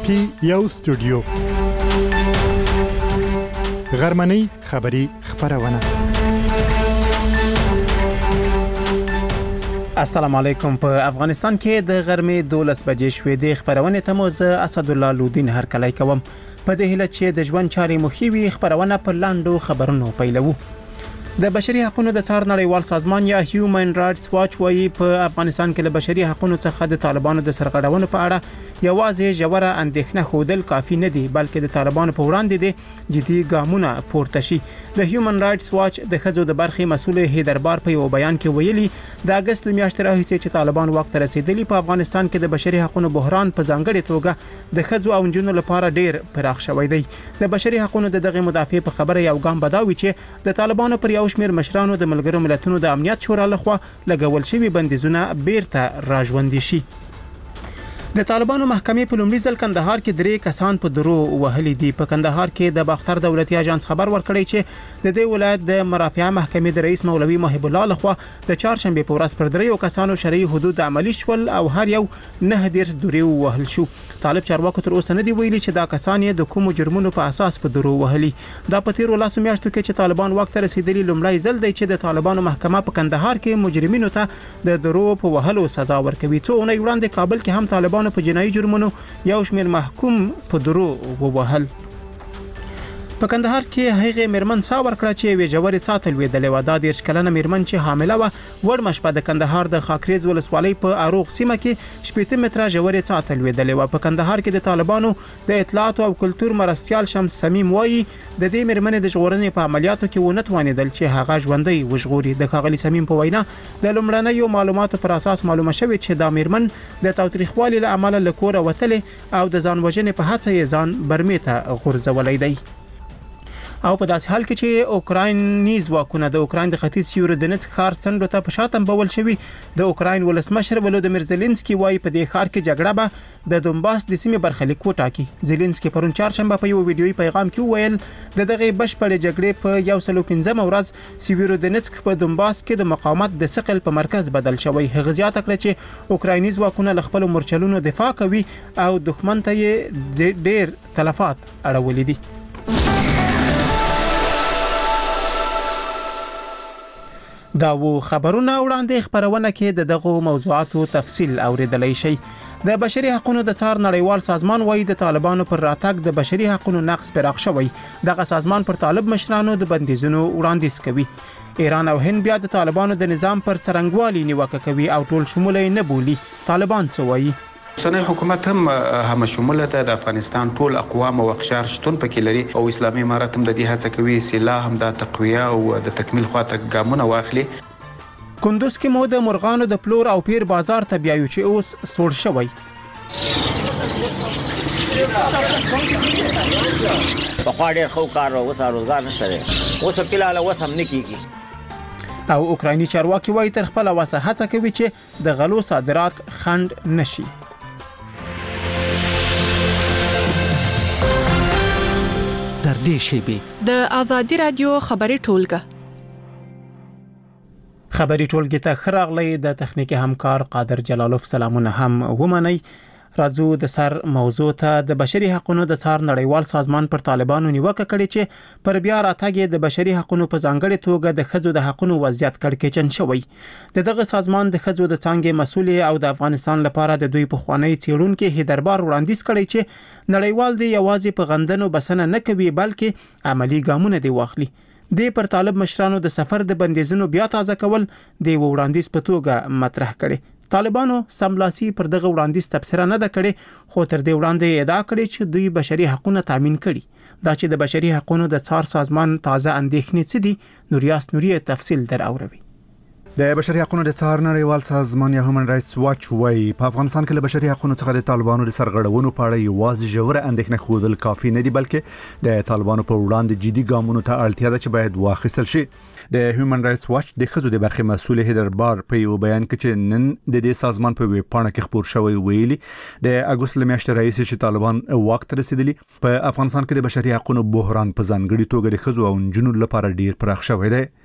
پی یو سټوډیو غرمنۍ خبری خبرونه. السلام علیکم. په افغانستان کې د غرمې 12 بجې شوې د خبرونه ته موزه اسد الله لودین هر کله کوم په دې هله چې د ژوند چاري مخیوي خبرونه په لاندو خبرونو پیلوو. د بشري حقوقو د څار نړیوال سازمان یا هیومن رائټس واچ وايي په افغانستان کې د بشري حقوقو څخه د طالبانو د سرغړونو په اړه یوازې ژوره اندېښنه خودل کافي نه دي، بلکې د طالبانو په وړاندې د جدي ګامونه پورته شي. د هیومن رائټس واچ د خځو د برخې مسؤل هیدربار په یو بیان کې ویلي د اگست میاشتې راهیسې چې طالبان وخت رسیدلی په افغانستان کې د بشري حقوقو بحران په ځانګړي توګه د خځو او نجونو لپاره ډیر پراخ شوی دی. د بشري حقوقو دغه مدافع په خبره یو ګام بداوي چې د طالبانو پر یو شمېر مشرانو د ملګرو ملتونو د امنیت شورا لخوا لګول شوی بندیزونه بیرته راژوندي شي. د طالبانو محکمې په لومړي ځل کندهار کې 3 کسان په درو وهلي دي. په کندهار کې د باختر دولتي اژانس خبر ورکړی چې د دې ولایت د مرافعه محکمې د رئیس مولوي محب الله لخوا د چهارشنبه په ورځ پر 3 کسانو شرعي حدود عملی شول او هر یو 9 درې وهل شو. طالب چارواکو تر اوسه نه دی ویلي چې دا کسان یې د کوم جرمونو په اساس په درو وهلي. دا په تیر ولاسو میاشتو کې چې طالبان وخت رسیدلی لومړی ځل دی چې د طالبانو محکمه په کندهار کې مجرمینو ته د درو په وهلو سزا ورکوي. څو اونۍ وړاندې کابل کې هم طالبانو په جنایي جرمونو یو شمېر محکوم په درو ووهل. په کندهار کې هغه مرمن ساور کړه چې وی جوړې ساتل ویدلې و. دا 10 کلنه مرمن چې حامله و وړ مشپه د کندهار د خاکریز ولسوالۍ په اروغ سیمه کې 70 متره جوړې ساتل ویدلې و. په کندهار کې د طالبانو د اطلاعات او کلتور مرستيال شمس سمیم وایي د دې مرمن د ژغورنې په عملیاتو کې ونه توانیدل چې هغه ژوندۍ وژغوري. د ښاغلي سمیم په وینا د لومړنیو معلوماتو پر اساس معلومه شوې چې دا مرمن د تاوتریخوالي له امله لکوره وتلې او د ځان وژنې په هڅه یې ځان برمې ته غورځولې دی. او په داسې حال کې چې اوکرایني ځواکونه د اوکراین د ختیځ سیورودنیتسک ښار سندرو ته په شاتم بول شوی. د اوکراین ولسمشر ولودمیر زيلنسکي وايي په دې ښار کې جګړه به د دومباس د سیمې برخلیک وټاکي. زيلنسکي پرون چهارشنبه په یو ویډیويي پیغام کې وویل د دغه بشپړ جګړې په 115 ورځ سیورودنیتسک په دومباس کې د مقاومت د ثقل په مرکز بدل شوی. هغه زیاته کړه چې اوکرایني ځواکونه له خپل مورچلونو دفاع کوي او دښمن ته یې ډېر تلفات اړولې دي. دا و خبرونه وړاندې خبرونه کې د دغه موضوعاتو تفصیل اوریدلای شي. د بشري حقوقو د څار نړیوال سازمان وايي د طالبانو پر راتګ د بشري حقوقو نقض پراخ شوی. دغه سازمان پر طالب مشرانو د بندیزونو وړاندیز کوي. ایران او هند بیا د طالبانو د نظام پر سرنګوالي نیوکه کوي او ټول شموله نه بولی. طالبان څه وایي؟ اوسنی حکومت هم شموله ده. د افغانستان ټول اقوام او اقشار شتون پکې لري او اسلامي امارات هم د دې هڅه کوي سلا هم د تقویه او د تکمیل خواته ګامونه واخلي. کندوز کې مو د مرغانو د پلور او پیر بازار ته بیایو چې اوس سوړ شوی. په خاطر خو کار او روزګار نشته دی اوس په لاله وسم نکېږي. او اوکرایني چارواکي وايي تر خپل وسه هڅه کوي چې د غلو صادرات خند نشي. در دې شیبه د ازادي رادیو خبري ټولګه ته خراغلی د تخنیکی همکار قادر جلالوف سلامونه هم ومني. راځو د سر موضوع ته. د بشري حقوقو د څار نړیوال سازمان پر طالبانو نیوکه کړې چې پر بیا راتګ د بشري حقوقو په ځانګړي توګه د خځو د حقوقو وضعیت کړکېچن شوی. دغه سازمان د خځو د څنګه مسؤل او د افغانستان لپاره د دوی په خوانی چیرونکو هیدربار وړاندیز کړی چې نړیوال دی یوازې په غندنو بسنه نه کوي بلکې عملی ګامونه دی واخلي. د پر طالب مشرانو د سفر د بندیزونو بیا تازه کول د وړاندیز په توګه مطرح کړي. طالبانو سملاسي پر دغه وړاندیز تبصره نه ده کړې خو تر دې وړاندې ادعا کړې چې دوی بشري حقوقو تضمین کړي. دا چې د بشري حقوقو د څار سازمان تازه اندېښنې څه دي نوریاس نوري تفصیل در اوروي. د بشري حقوقو د څار نړیوال سازمان یا هیومن رائټس واچ وايي په افغانستان کې د بشري حقوقو څخه د طالبانو د سرغړونو په اړه یوازې ژوره اندېښنه خودل کافي نه دي بلکې د طالبانو په وړاندې جدي ګامونو ته اړتیا ده چې باید واخیستل شي. د هیومن رائټس واچ د خزو د برخې مسؤل هیدربار په یو بیان کې چې نن د دې سازمان په ویب پاڼه کې خبر شوی ویلي د اگست میاشتې راهیسې چې طالبان وخت رسیدلی په افغانستان کې د بشري حقوقو بحران په ځانګړي توګه د خزو او جنونو لپاره ډیر پراخ شوی دی.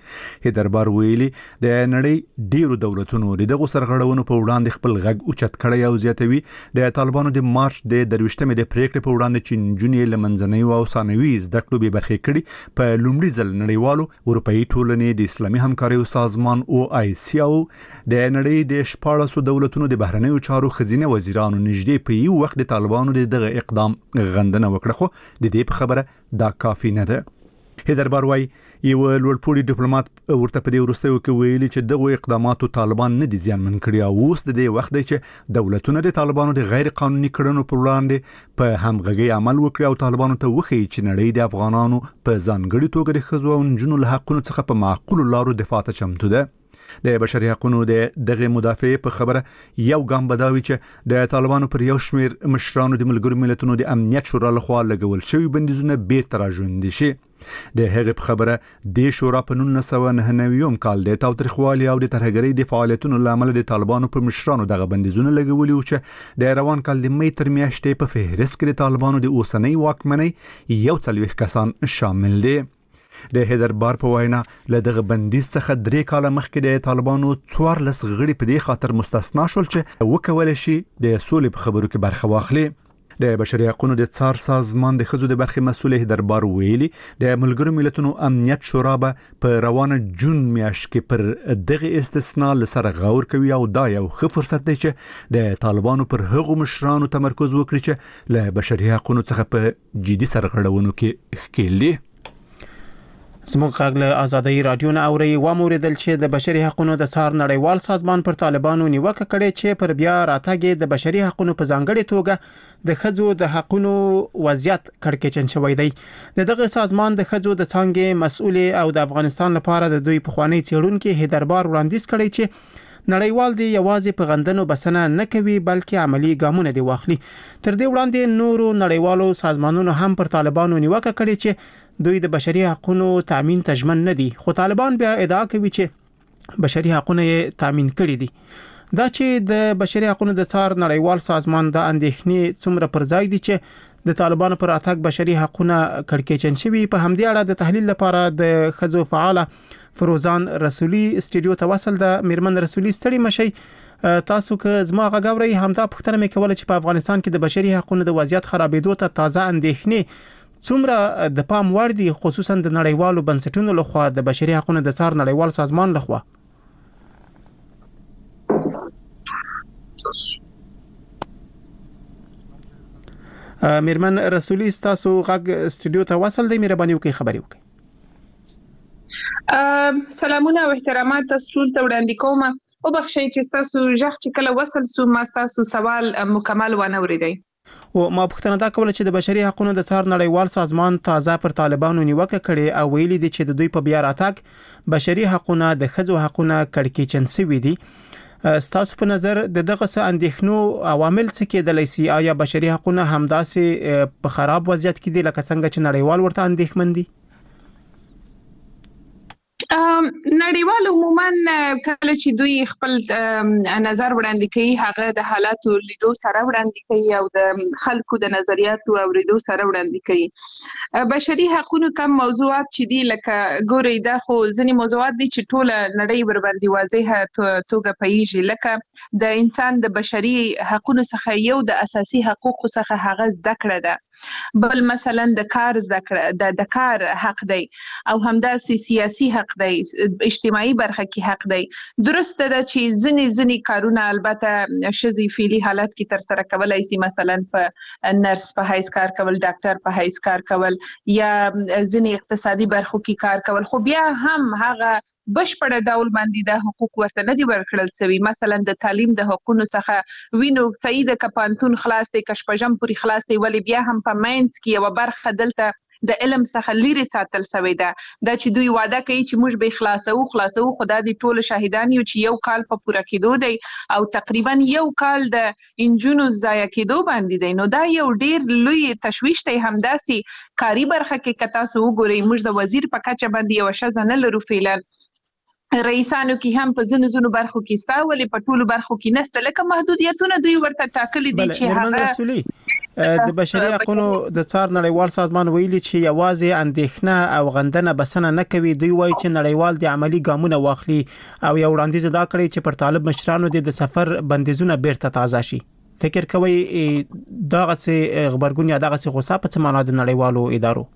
هیدربار ویلي د نړۍ ډیرو دولتونو دغه سرغړونو په وړاندې خپل غږ اوچت کړی او زیاتوي د طالبانو د مارچ د 23مې د پریکړې په وړاندې چې نجونې له منځنۍ او ثانوي زده کړو به برخې کړي په لومړي ځل نړیوالو اروپאי ټولنې د اسلامي همکارۍ سازمان OIC او د نړۍ د 14 دولتونو د بهرنیو چارو خزینه وزیرانو نږدې په یو وخت د طالبانو دغه اقدام غندنه وکړه، خو د دې په خبره دا کافي نه ده. هیدربار وايي یو لوړپوړي ډیپلوماټ ورته په دې وروستیو کې ویلي چې دغه اقداماتو طالبان نه دي زیانمن کړي او اوس د دې وخت دی چې دولتونه د طالبانو د غیر قانوني کړنو پر وړاندې په همغږي عمل وکړي او طالبانو ته وښيي چې نړۍ د افغانانو په ځانګړي توګه د ښځو او نجونو له حقونو څخه په معقول لارو دفاع ته چمتو ده. د بشري حقوقو د دغه مدافع په خبره یو ګام بداوي چې د طالبانو پر یو شمیر مشرانو د ملګرو ملتونو د امنیت شورا لخوا لګول شوی بندیزونه بیرته راژوندي شي. د هغه په خبره د شورا په 1999 کال د تاوتریخوالي او د ترهګرۍ د فعالیتونو لامل د طالبانو پر مشرانو دغه بندیزونه لګولي او چې د روان کال د مې تر میاشتې په فهرست کې د طالبانو د اوسنۍ واکمنۍ یو څلوېښت کسان شامل دي. د هیدربار په وینا له دغه بندیز څخه 3 کاله مخکې د طالبانو 14 غړي په دې خاطر مستثنا شول چې وکول شي د سولې په خبرو کې برخه واخلي. د بشري حقوقو د څار سازمان د خزو د برخې مسؤل هیدربار ویلي د ملګرو ملتونو امنیت شورا به په روانه جون میاشت کې پر دغه استثناء لسره غور کوي او دا یو ښه فرصت دی چې د طالبانو پر هغو مشرانو تمرکز وکړي چې له بشري حقوقو څخه په جدي سرغړونو کې ښکېل دي. زموږ غږ له آزادۍ رادیو نه اوري و موریدل چې د بشري حقوقو د څار نړیوال سازمان پر طالبانو نیوکه کړې چې پر بیا راتګ د بشري حقوقو په ځانګړي توګه د خځو د حقوقو وضعیت کړکېچن شوی دی. دغه سازمان د خځو د څنګه مسؤل او د افغانستان لپاره د دوی پخوانی څېړونکو هیدربار وړاندیز کړی چې نړیوال دی یوازې په غندنو بسنه نه کوي بلکې عملی ګامونه دی واخلي. تر دې وړاندې نورو نړیوالو سازمانونو هم پر طالبانو نیوکه کړې چې دوی د بشري حقوقو تامین ته ژمن نه دي، خو طالبان بیا ادعا کوي چې بشري حقوقونه یې تامین کړي دي. دا چې د بشري حقوقو د څار نړیوال سازمان د اندېښنې څومره پر ځای دي چې د طالبانو پر اتاک بشري حقوقونه کړکېچن شوي. په همدې اړه د تحلیل لپاره د خزو فعاله فروزان رسولي استودیو ته وصل د میرمن رسولي ستړي مشي. تاسو که زما غاوري همدا پوښتنه مې کوله چې په افغانستان کې د بشري حقوقو د وضعیت خرابېدو ته تازه اندېښنې څومره د پام وړ دي، خصوصا د نړیوالو بنسټونو لخوا د بشري حقوقو د څار نړیوال سازمان لخوا. میرمن رسولي تاسو غږ استودیو ته وصل دی، مهرباني وکړئ خبري وکړئ. سلامونه او احترامات تاسو ټول ته وړاندې کوم. او بخښئ چې تاسو ژغ چې کله وصل سو ما تاسو سوال مکمل ونه اوریدئ. او ما پوښتنه دا کوله چې د بشري حقوقو د څار نړیوال سازمان تازه پر طالبانو نیوکه کړي او ویلي دي چې د دوی په بیا راتګ بشري حقوقو د خځو حقوقو کړکېچن شوي دي. ستاسو په نظر دغه څه اندېښنو عوامل څه کېدلای شي؟ آیا بشري حقوقو همداسې په خراب وضعیت کې دي لکه څنګه چې نړیوال ورته اندېښمن دي؟ نړیوال عموما کله چې دوی خپل نظر وړاندې کوي هغه د حالاتو لیدو سره وړاندې کوي او د خلکو د نظریاتو اوریدو سره وړاندې کوي. بشري حقوقو کوم موضوعات چې دي لکه ګوري دا خو ځینې موضوعات دي چې ټول نړۍ ور باندې واضحه توګه پیږي، لکه د انسان د بشري حقوقو څخه یو د اساسي حقوقو څخه هغه زده کړه ده، بل مثلا د کار زده کړه د کار حق دی او همداسې سیاسي حق دی، اجتماعي برخه کې حق دی. درسته ده چې ځینې کارونه البته شذې فعلی حالت کې تر سره کولای شي، مثلا په نرس په حیث کار کول، ډاکټر په حیث کار کول یا ځینې اقتصادي برخو کې کار کول، خو بیا هم هغه بشپړ ډول باندې د حقوق ورته نه دي ورکړل شوی. مثلا د تعلیم د حقوقو څخه وینو سید کپانتون خلاص دی، کشپجم پوری خلاص دی، ولی بیا هم په ماینز کې یو برخه دلته د علم څخه لري ساتل شوی ده. دا چې دوی وعده کوي چې موږ به خلاصو خدا دې ټول شاهدان یو چې یو کال په پوره کېدو دی او تقریبا یو کال د انجونو ضایع کېدو باندې دی. نو دا یو ډیر لوی تشویش دی. همداسې کاری برخه کې کتا سو ګوري موږ د وزیر په کچه باندې یو شزه نه لرو، فعلا رئیسانو کې هم په ځینو برخو کې ستا ولې په ټولو برخو کې نسته، لکه محدودیتونه دوی ورته ټاکلي دي چې هغه د بشري حقوقو د څار نړیوال سازمان ویلي چې یوازې اندېښنه او غندنه بسنه نه کوي. دوی وایي چې نړیوال د عملی ګامونه واخلي او یو وړاندیز دا کړی چې پر طالب مشرانو د سفر بندیزونه بیرته تازه شي. فکر کوي دغه څه خبرګون یا دغه څه غوسه په څه معنا د نړیوالو ادارو؟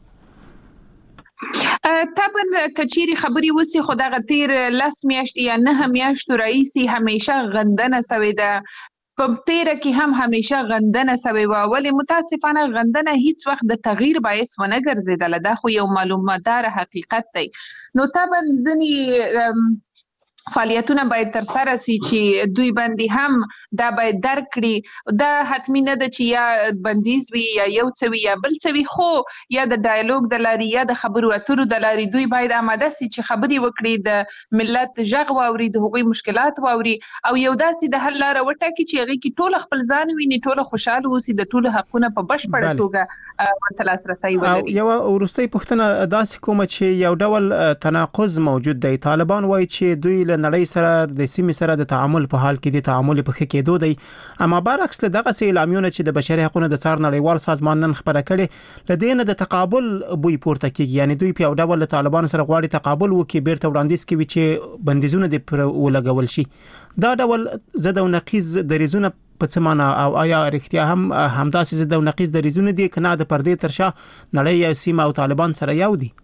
طبعا کچيري خبري وسی خدا غتیر لس میاشتې یا 9 میاشتو رئیسي همیشه غندنه سوي ده. په تیره کې هم همیشه غندنه سوي و. ولی متاسفانه غندنه هیڅ وخت د تغییر باعث ونه ګرځیدله. دا خو یو معلوماتدار حقیقت دی. نو طبعا ځنی فعالیتونه باید تر سره سي چې دوی باندې هم دا باید درک کړي. دا حتمی نه ده چې یا بندیز وي یا یو څه وي یا بل څه وي، خو یا د ډایالوګ د لارې یا د خبرو اترو د لارې دوی باید آماده سي چې خبرې وکړي، د ملت غږ واوري، د هغوی مشکلات واوري او یو داسې د حل لاره وټاکي چې هغه کې ټول خپل ځان ویني، ټول خوشاله اوسي، د ټول حقونه په بشپړه توګه ورته لاسرسي ولري. یو وروستۍ پوښتنه داسې کومه چې یو ډول تناقض موجود دی. طالبان وایي چې دوی نړۍ سره د سیمې سره د تعامل په حال کې د تعامل په خې کېدو دی، اما برعکس له دغه سي اعلامیونه چې د بشري حقوقو د څار نړیوال سازمان نن خبره کړي لدین د تقابل بوی پورته کیږي. یعنی دوی په یو ډول طالبان سره غواړي تقابل وکړي، بیرته وړاندیز کوي چې بندیزونه د پر ولګول شي. دا ډول زده او نقیض دریزونه په څه معنا او آیا اړتیا هم همداسې زده او نقیض دریزونه دي کنه د پردې ترشا نړۍ سیمه او طالبان سره یو دي؟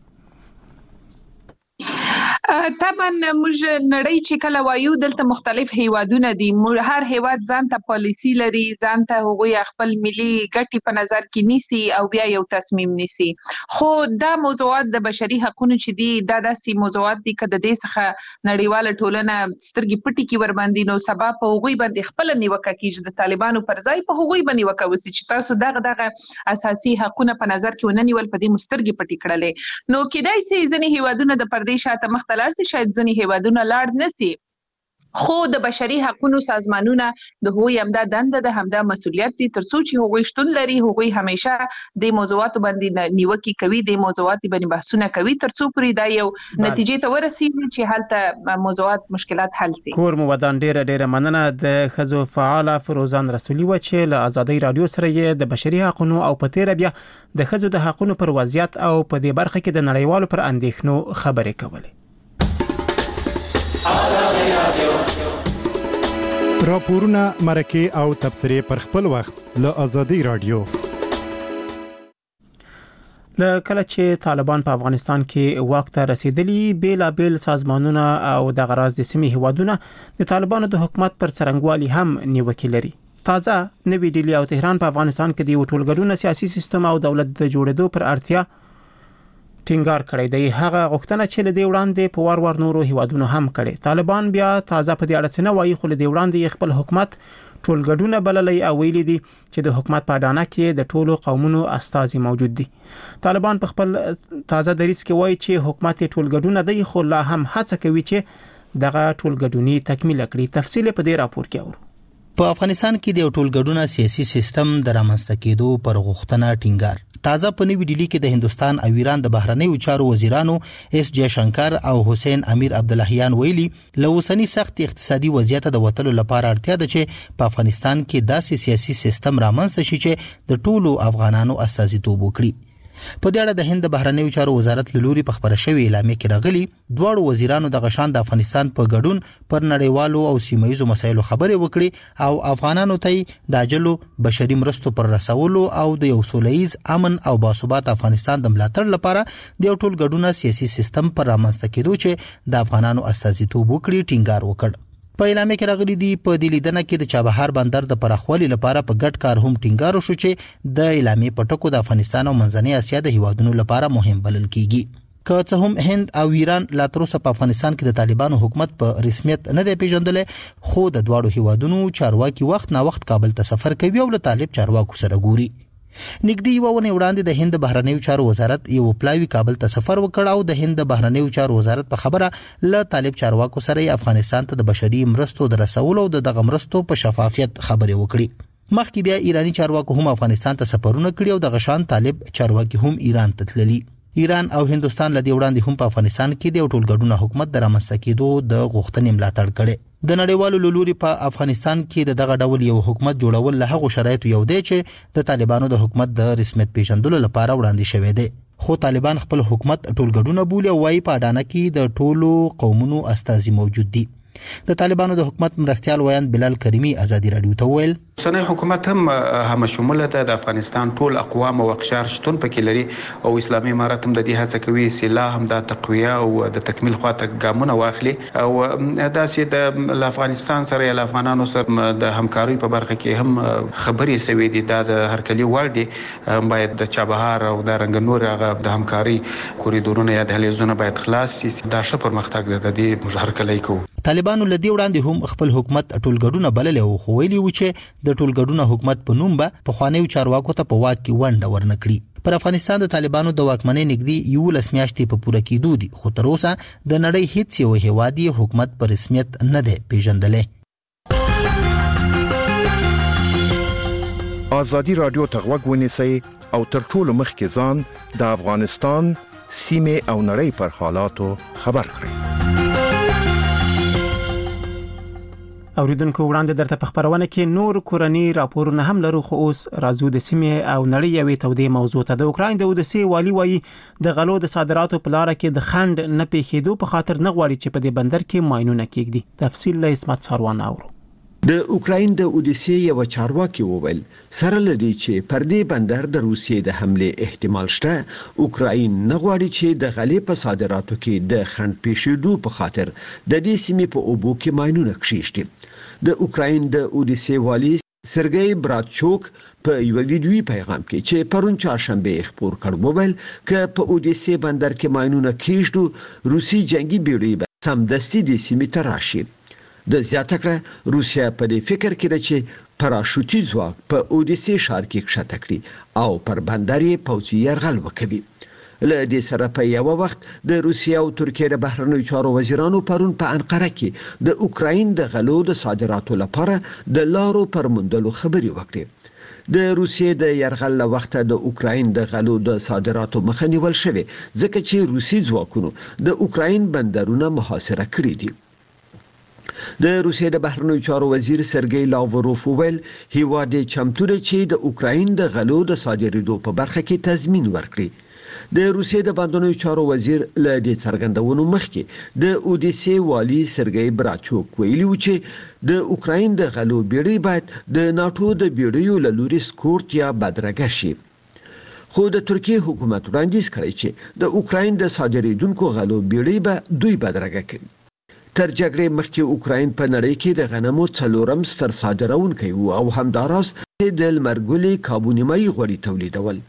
طبعا موږ نړۍ چې کله وایو دلته مختلف هیوادونه دي، هر هیواد ځان ته پالیسی لري، ځان ته هغوی خپل ملي ګټې په نظر کې نیسي او بیا یو تصمیم نیسي. خو دا موضوعات د بشري حقوقو چې دي دا داسې موضوعات دي کده د څخه نړیواله ټولنه سترګې پټي کې ور باندې نو سبب په هغوی باندې خپل نیوکه کیږي د طالبانو پر ځای په هغوی باندې نیوکه وسی چې تاسو دغه اساسي حقوقونه په نظر کې ونه نیول، په دې مسترګې پټي کړلې. نو کېدای شي ځینې هیوادونه د پردې شاته مخ لارسي، شاید ځنی هیوادونه لاړ نسی، خو د بشري حقوقو سازمانونه د هغوی همدا دنده ده، همدا مسؤلیت دي ترڅو چې هغوی شتون لري. هغوی همیشه د موضوعاتو باندې نیوکه کوي، د موضوعاتو باندې بحثونه کوي ترڅو پرې دا یو نتیجې ته ورسیږي چې هلته موضوعات مشکلات حل شي. کور مو ودان ډیره مننه د خزو فعال فروزان رسولي و چې له آزادۍ رادیو سره یې د بشري حقوقو او په تیر بیا د خزو د حقوقو پر وضعیت او په دې برخه کې د نړیوالو پر اندېښنو خبرې کولې. راپورونه، مرکه او تبصرې پر خپل وخت له آزادۍ رادیو. کله چې طالبان په افغانستان کې واک ته رسیدلی، بیلابل سازمانونه او د غراض د سیمې هیوادونه د طالبانو د حکومت پر څرنګوالي هم نیوکه لري. تازه نوی ډیلی او تهران په افغانستان کې د ټولګډون سیاسي سیستم او دولت د جوړېدو پر اړتیا ټینګار کړی دی. هغه غوښتنه چې له دې وړاندې په وار نورو هیوادونو هم کړي. طالبان بیا تازه په دې اړه څه نه وایي، خو له دې وړاندې خپل حکومت ټولګډونه بللی او ویلي دي چې د حکومت په اډانه کې د ټولو قومونو استازي موجود دي. طالبان په خپل تازه دریځ کې وایي چې حکومت ټولګډونه دی، خو لا هم هڅه کوي چې دغه ټولګډونی تکمیل کړي. تفصیل په دې راپور کې اورو. په افغانستان کې د ټولګډونه سیاسي سیستم د رامنځته کېدو پر غوښتنه ټینګار. تازه په نوی ډیلی کې د هندستان او ایران د بهرنیو چارو وزیرانو اس جے شنکر او حسین امیر عبداللهیان ویلي له اوسنی سخت اقتصادي وضعیت د وټلو لپاره اړتیا ده چې په افغانستان کې داسې سیاسي سیستم رامنځته شي چې د ټولو افغانانو استازیتوب وکړي. په دې اړه د هند بهرنیو چارو وزارت لوري په خبره شوی اعلامیه کې راغلي دواړو وزیرانو د غشان د افغانستان په ګډون پر نړیوالو او سیمایي مسایلو خبرې وکړي او افغانانو ته د اجلو بشري مرستو پر رسولو او د یو سولهییز امن او باثبات افغانستان د ملاتړ لپاره د ټول ګډون سیاسي سیستم پر رامنځته کېدو چې د افغانانو استازیتوب وکړي ټینګار وکړ. په اعلامیه کې راغلي دي په دې لیدنه کې د چابهار بندر د پراخوالي لپاره په ګډ کار هم ټینګار وشو چې د اعلامیه په ټکو د افغانستان او منځنۍ اسیا د هیوادونو لپاره مهم بلل کیږي. که څه هم هند او ایران لا تر اوسه په افغانستان کې د طالبانو حکومت په رسمیت نه دی پیژندل، خو د دواړو هیوادونو چارواکي وخت نا وخت کابل ته سفر کوي او له طالب چارواکو سره ګوري. نګدي یو ونه وړاندې د هند بهرنیو چارو وزارت یو پلاوی کابل ته سفر وکړ او د هند بهرنیو چارو وزارت په خبره له طالب چارواکو سره افغانستان ته د بشري مرستو د رسولو او د مرستو په شفافیت خبرې وکړي. مخکې بیا ایرانی چارواکو هم افغانستان ته سفرونه کړي او د غشان طالب چارواکي هم ایران ته تللي. ایران او هندستان لدی وړاندې هم په افغانستان کې د ټولګډونه حکومت د رامنځته کېدو د غوښتنې ملاتړ کړي د نړیوالو لوري په افغانستان کې دغه ډول یو حکومت جوړول له هغو شرایطو یو دی چې د طالبانو د حکومت د رسمیت پیژندلو لپاره وړاندې شوی دی خو طالبان خپل حکومت ټولګډونه بولي او وايي په اډانه کې د ټولو قومونو استازي موجود دي د طالبانو د حکومت مرستيال ویاند بلال کریمی ازادي رادیو ته ویل سنوي حکومت هم شموله ده د افغانستان ټول اقوام او اقشار شتون پکې لري او اسلامي امارات هم د دې هڅه کوي چې لا هم د تقویه او د تکمیل خواته ګامونه واخلي او داسې د افغانستان سره یا افغانانو سره د همکاري په برخه کې هم خبرې سوي دي د هرکلي وړ باید د چابهار او د رنګنور هغه د همکاري کوریډورونه یا دهلیزونه باید خلاص شي دا ښه پرمختګ ده د دې هرکلي کو طالبانو لدی وړاندې هم خپل حکومت ټولګډونه بلل او خو ویلي و چې د ټولګډونه حکومت په نوم به په خوانیو چارواکو ته په واک کې ونډه ورنکړي پر افغانستان د طالبانو د واکمنۍ نږدې 11 میاشتې په پوره کېدو دي خو تر اوسه د نړۍ هیڅ یو هیواد حکومت په رسمیت نه دی پیژندلی ازادي رادیو ته غوږ ونیسئ او تر ټولو مخکې ځان د افغانستان سیمه او نړۍ پر حالاتو خبر کړئ اوریدونکو وړاندې درته په خبرونه کې نور کورنی راپورونه هم لرو خو اوس راځو د سیمې او نړۍ یوې تودې موضوع ته د اوکراین د اودسې والی وایي د غلو د صادراتو په لار کې د خند نه پیښېدو په خاطر نه غواړي چې په دې بندر کې ماینونه کېږدي تفصیل له اسمت ساروان اورو د اوکراین د اودیسې یو چارواکي وویل سره لدی چې پر دې بندر د روسیې د حمله احتمال شته اوکراین نه غواړي چې د غلې په صادراتو کې د خند پیښېدو په خاطر د دې سیمې په اوبو کې ماینونه کښېږدي د اوکراین د اودیسې والی سرګئی براتچوک په یو ویډیوي پیغام کې چې پرون چهارشنبه خبر کړ وویل چې په اودیسې بندر کې ماینونه کېږدو روسي جنگي بیړۍ به سمدستي د سیمې ته راشي د زیاته کړه روسیا په دې فکر کې ده چې پاراشوټي ځواک په اودیسې ښار کې کښته کړي او پر بندر یې پوځي یرغل وکړي له دې سره په یو وخت د روسیا او ترکیې د بهرنیو چارو وزیرانو پرون په انقره کې د اوکراین د غلو د صادراتو لپاره د لارو پر موندلو خبرې وکړي د روسیې د یرغل له وخته د اوکراین د غلو د صادراتو مخه نیول شوې ځکه چې روسي ځواکونو د اوکراین بندرونه محاصره کړي دي د روسیې د بهرنیو چارو وزیر سرګئی لاوروف ویل هیواد چمتو دی چې د اوکراین د غلو د صادرېدو په برخه کې تضمین ورکړي د روسیې د بندرونو چارو وزیر له دې څرګندونو مخکې د اودیسې والی سرګئی براتچوک ویلي و چې د اوکراین د غلو بیړۍ باید د ناتو د بیړیو له لوري سکورت یا بدرګه شي خو د ترکیې حکومت وړاندیز کړی چې د اوکراین د صادرېدونکو غلو بیړۍ به دوی بدرګه کړي تر جګړې مخکې اوکراین په نړۍ کې د غنمو څلورم ستر صادرونکی و او همداراز د لمرګلي کابونیمای غوړي تولیدول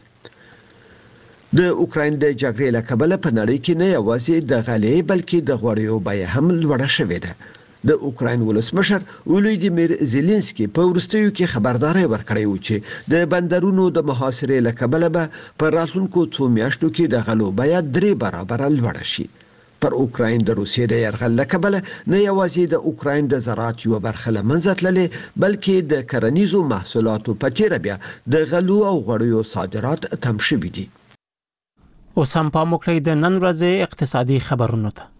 د اوکراین د جګړې له کبله په نړۍ کې نه یوازې د غلې بلکې د غوړیو بیه هم لوړه شوې ده د اوکراین ولسمشر ولودیمیر زيلنسکي په ورستیو کې خبرداري ورکړې و چې د بندرونو د محاصرې له کبله به په راتلونکو 2 میاشتو کې د غلو بیه 3 برابر لوړه شي پر اوکراین د روسیې د یرغل له کبله نه یوازې د اوکراین د زراعت یو برخه لمنځه تللې بلکې د کرنیزو محصولاتو په تیر بیا د غلو او غوړیو صادرات کم شوي دي اوس هم پام وکړئ د نن ورځې اقتصادي خبرونو ته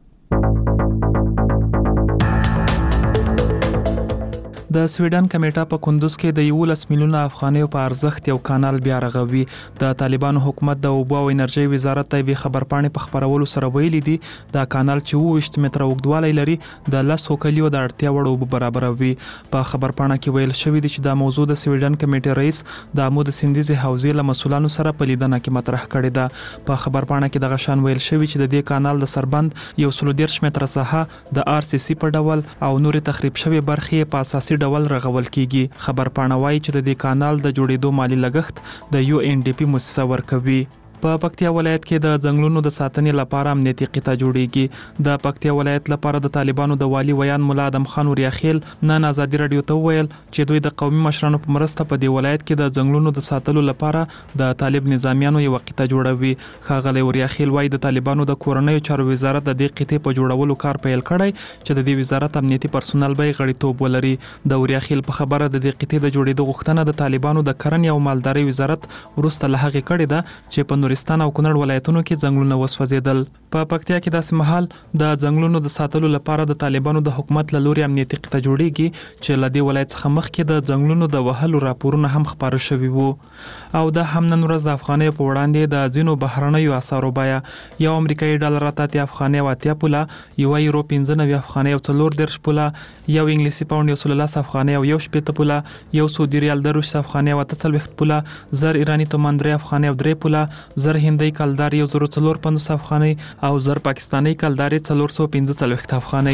د سویډن کمیټه په کندوز کې د 11 میلیونه افغانیو په ارزښت یو کانال بیا رغوي د طالبانو حکومت د اوبو او انرژي وزارت ته وی خبرپاڼې په خبرولو سره ویلي دي دا کانال چې 20 متره اوږدوالی لري د 10 کلیو د اړتیا وړ اوبو برابروي په خبرپاڼه کې ویل شوی دی چې دا موضوع د سویډن کمیټې رئیس د عمود سندیزي حوزې له مسولانو سره په لیدنه کې مطرح کړی ده په خبرپاڼه کې دغه شان ویل شوی چې د دې کانال د سربند 130 متره ساحه د RCC په ډول او نور تخریب شوی برخې په اساسي ډول رغول کیږي خبرپاڼه وايي چې د دې کانال د جوړېدو مالی لګښت د UNDP مؤسسه ورکوي په پکتیا ولایت کې د ځنګلونو د ساتنې لپاره امنیتي قطه جوړیږي د پکتیا ولایت لپاره د طالبانو د والی ویان مولا ادم خان وریاخیل نن ازادي رادیو ته ویل چې دوی د قومي مشرانو په مرسته په دې ولایت کې د ځنګلونو د ساتلو لپاره د طالب نظامیانو یو قطه جوړوي ښاغلی وریاخیل وايي د طالبانو د کورنیو چارو وزارت د دې قطې په جوړولو کار پیل کړی چې د دې وزارت امنیتي پرسونل به غړیتوب ولري د وریاخیل په خبره د دې قطې د جوړېدو غوښتنه د طالبانو د کرنې او مالدارۍ وزارت ورسته له هغې کړې ده چې په نورستان او کونړ ولایتونو کې ځنګلونه وسوځیدل. په پکتیا کې داسې مهال د ځنګلونو د ساتلو لپاره د طالبانو د حکومت له لوري امنیتي قطه جوړیږي چې لدی ولایت څخه مخکې د ځنګلونو د وهلو راپورونه هم خبره شوي وو. او د هم نن ورځ د افغانۍ په وړاندې د ځینو بهرنیو اسعارو بیه یو امریکایي ډالر اتیا افغانۍ او اتیا پوله، یو یورو 15 افغانۍ او 14 پوله، یو انګلیسي پاوند 113 افغانۍ او 1 پوله، یو سعودي ریال 2 افغانۍ او 48 پوله، زر ایرانی تومان 3 افغانۍ او 3 پوله، زر هندۍ کلدار 1450 افغانۍ او زر پاکستانی کلدار 415 افغانۍ.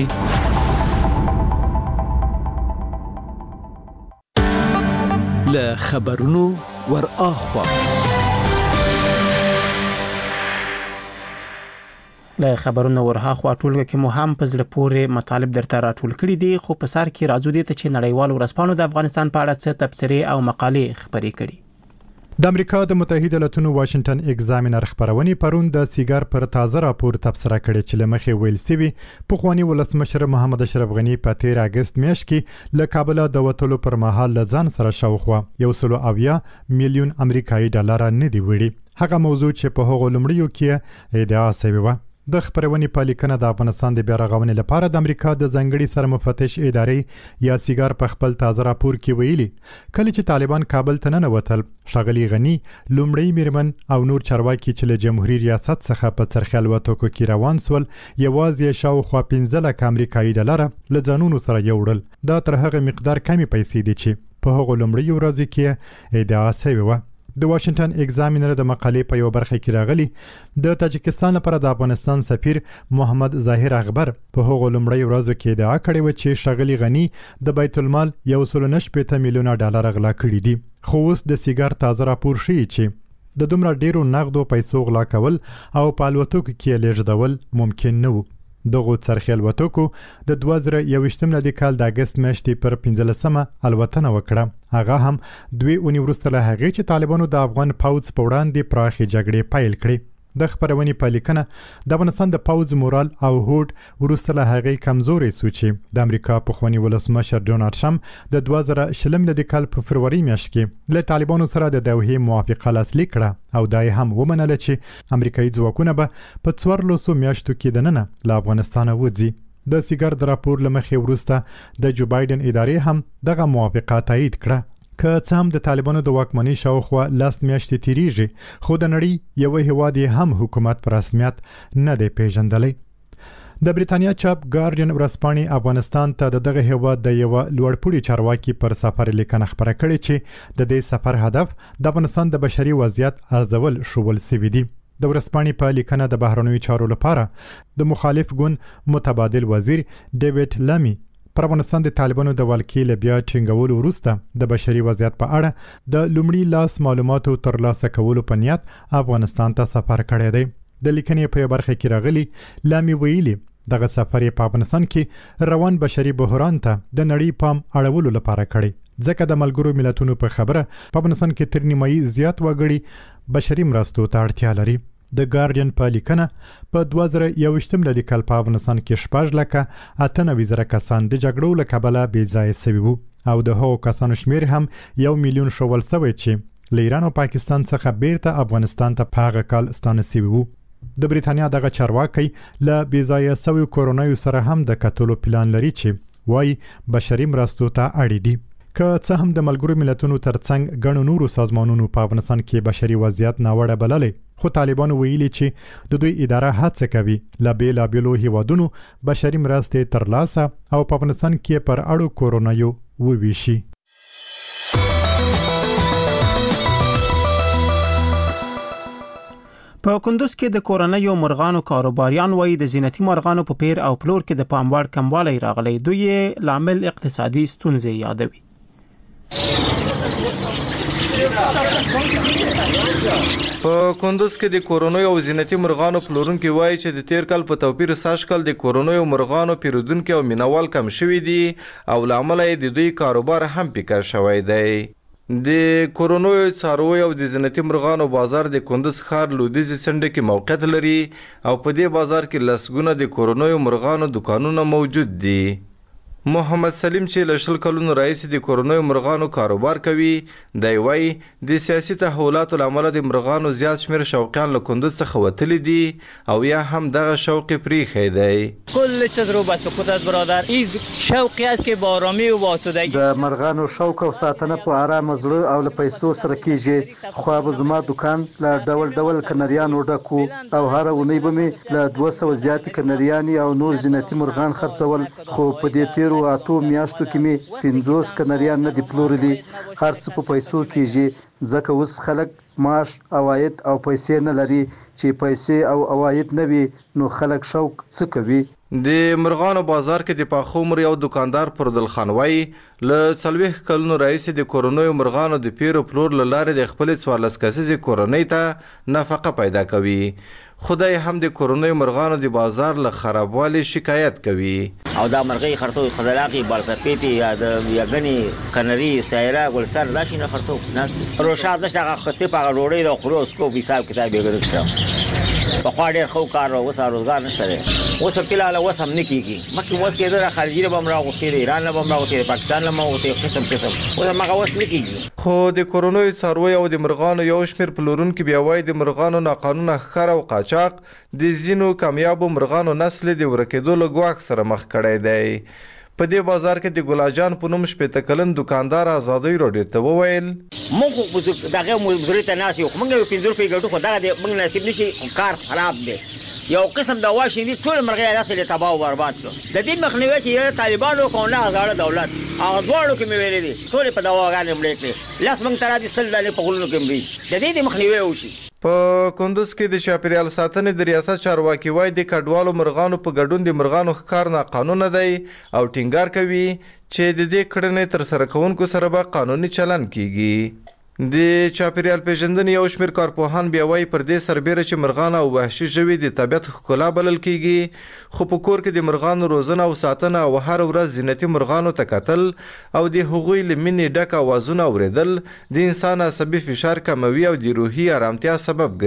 له خبرونو ور اخوا له خبرونو ورهاخوا ټولګه کې مو هم په زړه پورې مطالب درته راټول کړي دي، خو په سر کې راځو دي ته چې نړیوال ورځپاڼو د افغانستان په اړه څه تبصرې او مقالې خبرې کړي. د امریکا د متحده ایالاتونو واشنگټن ایگزامینر خبرونې پرون د سیګار پر تازه راپور تبصره کړې چې لمخې ویل سوي پخوانی ولسمشر محمد اشرف غنی په 13 اگست میاشت کې له کابل د وټلو پر مهال ځان سره شاوخوا 170 میلیون امریکایي ډالر نه دی وړي. هغه موضوع چې په هغو لمړیو کې ادعا شوی و. د خبرونې په لیکنه د افغانستان د بیا رغونې لپاره د امریکا د ځنګړي سرمفتش ادارې یا سیګار په خپل تازه راپور کې ویلي کله چې طالبان کابل ته ننوتل ښاغلي غنی لومړی میرمن او نور چارواکي چې له جمهوریت ریاست څخه په څرخیل وټوکو کې روان سول یوازې شاوخوا 15 لک امریکایي ډالر له ځانونو سره یوړل. دا تر هغه مقدار کمی پیسې دي چې په هغو لومړی ورځو کې ادعا شوی و. د واشنگټن ایگزامینر د مقالې په یو برخه کې راغلي د تاجکستان لپاره د افغانستان سفیر محمد ظاهر اخبر په هغو لومړی ورځو کې ادعا کړې و چې ښاغلي غنی د بیت المال 1.9 میلیونه ډالر غلا کړي دي. خو اوس د سیګار تازه راپور ښیي چې د دومره ډیرو نغدو پیسو غلا کول او په الوتکو کې لیږدول ممکن نه و. دغه څرخیل وټوکو د 2021 د کال د اگست میاشتې پر 15مه الوتنه وکړه. هغه هم 2 اونۍ وروسته له هغې چې طالبانو د افغان پوځ په وړاندې پراخې جګړې پیل کړې. د خبرونې په لیکنه د افغانستان د پوځ مورال او هوډ وروسته له هغې کمزوري شو چې د امریکا پخوانی ولسمشر ډونالد ټرمپ د 2020 د کال په فروری میاشت کې له طالبانو سره د دوحې موافقه لاسلیک کړه او دا هم ومنله چې امریکایي ځواکونه به په 14 میاشتو کې دننه له افغانستان وځي. د سیګار د راپور لمخې وروسته د جو بایدن ادارې هم دغه موافقه تایید کړه. که څه هم د طالبانو د واکمنۍ شاوخوا 10 میاشتې تیریږي خو د نړۍ یو هیواد هم حکومت په رسمیت نه دی پیژندلی. د بریتانیا چاپ ګارډین ورځپاڼې افغانستان ته دغه هیواد د یو لوړپوړي چارواکي پر سفر لیکنه خبره کړې چې د دې سفر هدف د افغانستان د بشري وضعیت ارزول شول سوي دي. د ورځپاڼې په لیکنه د بهرنیو چارو لپاره د مخالف ګوند متبادل وزیر ډیوډ لامي پر افغانستان د طالبانو د ولکې له بیا ټینګولو وروسته د بشري وضعیت په اړه د لومړي لاس معلوماتو ترلاسه کولو په نیت افغانستان ته سفر کړی دی. د لیکنې په برخه کې راغلي لامي ویلي دغه سفر په افغانستان کې روان بشري بحران ته د نړۍ پام اړولو لپاره کړی ځکه د ملګرو ملتونو په خبره په افغانستان کې تر نیمایي زیات وګړي بشري مرستو ته اړتیا لري. د ګارډین په لیکنه په 2021 د کال په افغانستان کې 6,98,000 کسان د جګړو له کبله بې ځایه شوي وو او د هغو کسانو شمیر هم 1 میلیون شول شوی چې له ایران او پاکستان څخه بیرته افغانستان ته په هغه کال ستانه شوي وو. د بریتانیا دغه چارواکي له بې ځایه شویو کورونایو سره هم د کتلو پلان لري چې وایي بشري مرستو ته اړ دي. که څه هم د ملګرو ملتونو ترڅنګ ګڼو نورو سازمانونو په افغانستان کې بشري وضعیت ناوړه بللې خو طالبانو ویلي چې د دوی اداره هڅه کوي له بیلابیلو هیوادونو بشري مرستې ترلاسه او په افغانستان کې پر اړو کورونایو وویشي. په کندوز کې د کورنیو مرغانو کاروباریان وایي د زینتي مرغانو په پیر او پلور کې د پام وړ کموالی راغلی. دوی لامل اقتصادي ستونزې یادوي. په کندوز کې د کورنیو او زینتي مرغانو پلورونکو وایي چې د تیر کال په توپیر ساش کال د کورنیو مرغانو پیرودونکو او مینوال کم شوي دي او لامل یې د دوی کاروبار هم پیکر شوی دی. د کورنیو څارویو او د زینتي مرغانو بازار د کندوز ښار لویدیځې څنډه کې موقعیت لري او په دې بازار کې لسګونه د کورنیو مرغانو دکانونه موجود دي. محمد سلیم چې له 20 کلونو راهیسې د کورنیو مرغانو کاروبار کوي دی وایي د سیاسي تحولاتو له امله د مرغانو زیات شمېر شوقیان له کندوز څخه وتلي دي او یا هم دغه شوق یې پرېښی دی. کل چیز رو به سکوت برادر این شوقی است که با آرامی و با آسودگی د مرغانو شوق او ساتنه په آرام زړه او له پیسو سره کیږي. خو به زما دکان له ډول ډول کنریانو ډکو او هر ونی به مې له 200 زیات کنریانی او نور زینتي مرغان خرڅول. خو په دې تیرو اتو میاشتو کې مې 50 کنریان نه دي پلورلي. هر څه په پیسو کیږي ځکه اوس خلک معاش عواید او پیسې نه لري. چې پیسې او عواید نه وي نو خلک شوق څه کوي. د مرغانو بازار کې د پاخه عمر یو دکاندار پردل خان وایي له 40 کلونو راهیسې د کورنیو مرغانو د پیر او پلور له لارې د خپلې 14 کسیزې کورنۍ ته نفقه پیدا کوي. خدای هم د کورنیو مرغانو د بازار له خرابوالي شکایت کوي. او دا مرغۍ خرطوي خدلاقي بالکپېتي یا غني کنري سایره ګلسر دا شي نه خرڅو ناس روشاد نشه خصې په غوړې د خروس کو حساب کتاب یې ګرځم په خوا ډېر خو کار او وسه روزګار نشته دی. اوس پیلاله اوس هم نه کیږي مکه اوس کې د خارجي له بم راغوستي ایران له بم راغوستي پاکستان له موته قسم اوس هغه اوس نه کیږي. خو د کورونوي څاروي او د مرغانو یو شمېر پلورونکي بیا وایي د مرغانو ناقانونه ښکار او قاچاق د ځینو کامیابو مرغانو نسل د ورکېدو له ګواښ سره مخ کړی دی. په دې بازار کې د ګلاجان په نوم 18 کلن دکاندار آزادۍ راډیو ته وویل موږ دغه مزدوري ته ناس یو موږ 15 روپۍ ګټو خو دغه موږ نصیب نشي کار خراب دی. یو قسم د واشي دي ټول مرغۍ راسله تباہ او برباد کړ. د دې مخنیوي چې طالبانو کوله آزاد دولت هغه دواړو کې مې ویلې دي ټول په دواګانې مړې کړې. لاس موږ تر دې سل دانې په غولونو کې مړې د دې مخنیوي وشي. په کندوز کې د چاپیریال ساتنې د ریاست چارواکي وایي د کډوالو مرغانو په ګډون د مرغانو ښکار ناقانونه دی او ټینګار کوي چې د دې کړنې تر سره کوونکو سره به قانوني چلن کیږي. د چاپیریال پیژندنې یو شمېر کارپوهان بیا وایي پر دې سربیره چې مرغان او وحشي ژوي د طبیعت ښکلا بلل کیږي خو په کور کې د مرغانو روزنه او ساتنه او هر ورځ زینتي مرغانو ته کتل او د هغوی له مینې ډک اوازونه اورېدل د انسان عصبي فشار کموي او د روحي آرامتیا سبب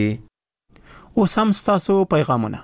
ګرځي. اوس هم ستاسو پیغامونه.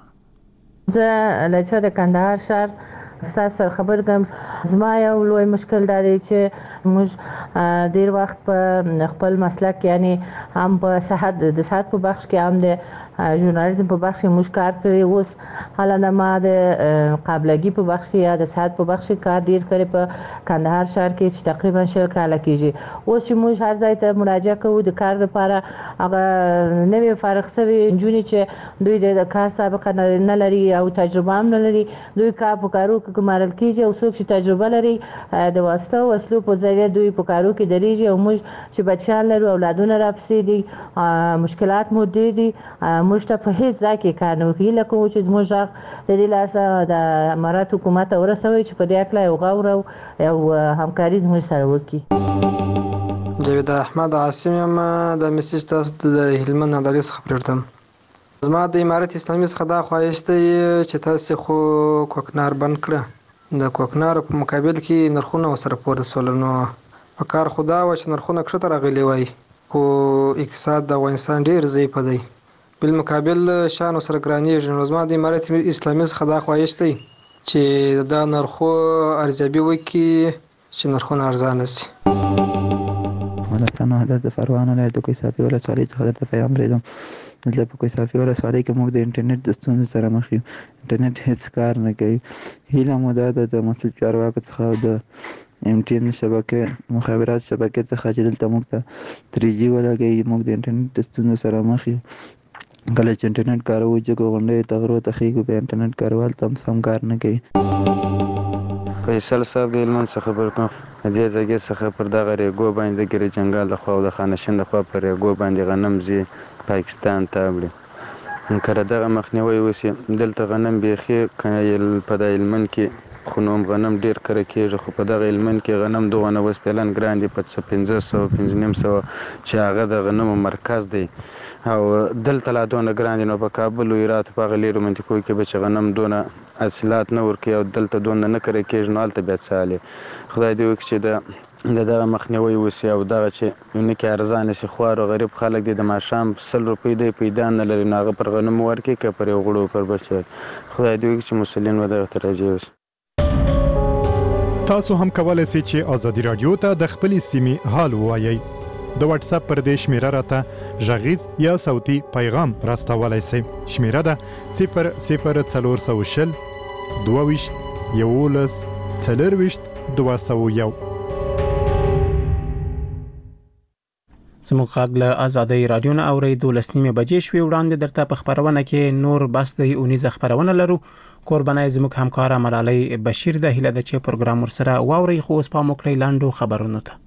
زه له چا د کندهار شهر سره خبر کوم. زما یو لوی مشکل دا دی چې موږ ډیر وخت په خپل مسلک یعنی هم په صحت د صحت په بخش کې هم د ژورنالیزم په بخش کې موږ کار کړی. اوس حالا ما د قابلګي په بخش کې یا د صحت په بخش کې کار ډیر کړی په کندهار شهر کې چې تقریبا 10 کاله کېږي. اوس چې موږ هر ځای ته مراجعه کوو د کار لپاره هغه نوې فارغ شوي نجونې چې دوی د کار سابقه نه لري او تجربه هم نه لري دوی کار په کارو کې ګمارل کېږي او څوک چې تجربه لري د واسطه او وسلو په ذریعه دوی په کارو کې درېږي او موږ چې بچیان لرو اولادونه راپسې دي مشکلات مو ډېر دي. موږ ته په هیڅ ځای کې کار نه کوي لکه چې موږ د دې لاسه د امارات حکومت ورسوي چې په دې اکلا یو غور او همکاري زموږ سره وکړي. جاوید احمد عاصم یم د میسج تاسو د هلمند عدالت څخه پرېږدم. زما د امارت اسلامي څخه دا خواهش دی چې تاسو خو کوکنار بند کړه د کوکنار په مقابل کې نرخونه سره پورته سول نو په کار خدا و چې نرخونه کښته راغلي وای خو اقتصاد د افغانستان ډیر ضعیف دی بالمقابل شان سره ګرانیږي. نو زما د امارت اسلامي څخه دا خواهش دی چې دا نرخو ارزیابي وکړي چې نرخونه ارزانه شي. افغانستان وحدت د فروان ولایت د کوهستافي ولسوالۍ څخه درته پیغام لرم. دلته په کوهستافي ولسوالۍ کې موږ د انټرنیټ د ستونزې سره مخ یو. انټرنیټ هیڅ کار نه کوي. هیله مو دا ده د مسؤل چارواکو څخه د MTN شبکې مخابرات شبکې څخه چې دلته موږ ته 3G ولګوي. موږ د انټرنیټ د ستونزو سره مخ یو. کله چې انټرنیټ کاروو جګو غونډې تغرو ته خېږو بیا انټرنیټ کاروال ته هم سم کار نه کوي. فیصل صاحب د هلمند څخه خبر کوم. دې ځای څخه پر دغه ریګو باندې ګری جنگال د خو د خانشین د خو پر ریګو باندې غنم زی پاکستان ته وړي. کله دغه مخنیوي وسی دلته غنم بیخي په د هلمند کې خو نوم غنم ډیر کړه کېږي خو په دغه هلمند کې غنم دوه نه وس پلان ګران دي په 1500 چې هغه د غنمو مرکز دی او دلته لا دونه ګران دي. نو په کابل او هرات په غلیرو منطقو کې به چې غنم دونه حاصلات نه ورکوي او دلته دونه نه کړی کېږي نو هلته بیا څه حال خدای دې وکړي چې د دغه مخنیوي وسي او دغه چې یونه کې ارزانه شي. خوار او غریب خلک دي د ماشام 100 روپۍ دی پیدا نه لري نو هغه پر غنم ورکوي که پر یو غړو پر بچ. خدای دې وکړي چې مسلین و دغه ترجیح وسي. تاسو هم کولای شئ چې آزادي رادیو ته د خپلې سیمې حال ووایئ. د واتس اپ پر دې شمیره راته غږیز یا صوتي پیغام راستولای شئ. شمیره ده 00420 22 11 4 201. زموږ غږ له آزادۍ رادیو نه اوري 12 بجې شوي. وړاندې درته په خبرونه کې نور بس د اونیزه خبرونه لرو. قربانای زموږ همکار ملالۍ بشیر د هیله د چې پروګرام ورسره واوري. خو اوس په موکلې لاندو خبرونه ته.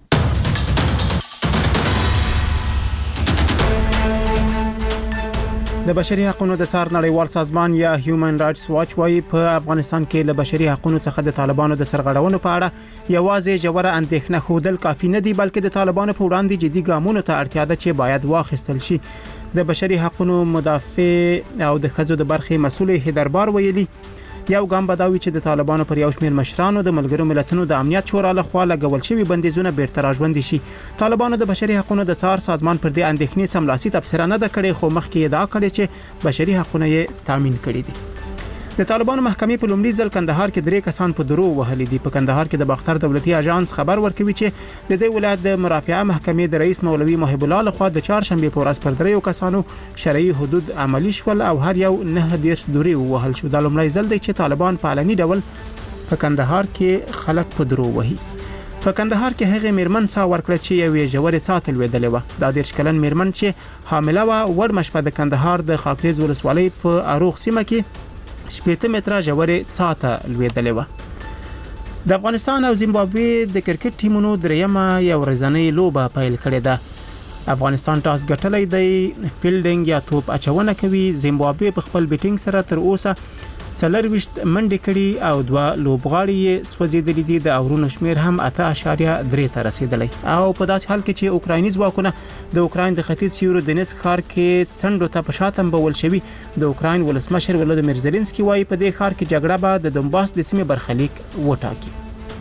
د بشري حقوقو د څار نړیوال سازمان یا هیومن رائټس واچ وايي په افغانستان کې له بشري حقوقو څخه د طالبانو د سرغړونو په اړه یوازې جوړه اندېښنه خودل کافي نه دی، بلکې د طالبانو په وړاندې جدي ګامونو ته اړتیا ده چې باید واخیستل شي. د بشري حقوقو مدافع او د ښځو د برخې مسؤل هیدربار ویلي یو ګام بداوي چې د طالبانو پر یو شمېر مشرانو د ملګرو ملتونو د امنیت شورا لخوا لګول شوی بندیزونه بیرته راژوندي شي. طالبانو د بشري حقوقو د څار سازمان پر دې اندېښنې سملاسي تبصره نه ده کړې، خو مخکې ادعا کړې چې بشري حقوقونه یې تامین کړي دي. د طالبانو محکمې په لومړي ځل کندهار کې 3 کسان په درو وهلي دي. په کندهار کې د باختر دولتي اژانس خبر ورکوي چې د دې ولایت د مرافعه محکمې د رئیس مولوي محب الله لخوا د چهارشنبه په ورځ پر 3 کسانو شرعي حدود عملی شول او هر یو 9 درې وهل شو. د لومړي ځل دی چې طالبان په علني ډول په کندهار کې خلک په درو وهي. په کندهار کې هغه میرمن سا ورکړه چې یوې جوړې ساتل ویدلې و. د 13 کلن میرمن چې حامله و وړ مشفه د کندهار د خاکریز ولسوالۍ په اروغ سیمه کې 8 متره جوړې ساته لویدلې و. د افغانستان او زیمبابوې د کرکټ ټیمونو دریمه یو ورځنۍ لوبه پیل کړې ده. افغانستان ټاس ګټلی دی، فیلډینګ یا توپ اچونه کوي. زیمبابوې په خپل بیټینګ سره تر اوسه 40 منډې کړي او 2 لوبغاړي یې سوځېدلي دي. د اورونو شمیر هم 8.3 ته رسیدلی. او په داسې حال کې چې اوکرایني ځواکونه د اوکراین د ختیځ سیورو دنیسک ښار کې څنډو ته په شاتم بول شوي. د اوکراین ولسمشر ولادیمیر زيلنسکي وایي په دې ښار کې جګړه به د دونباس د سیمې برخلیک وټاکي.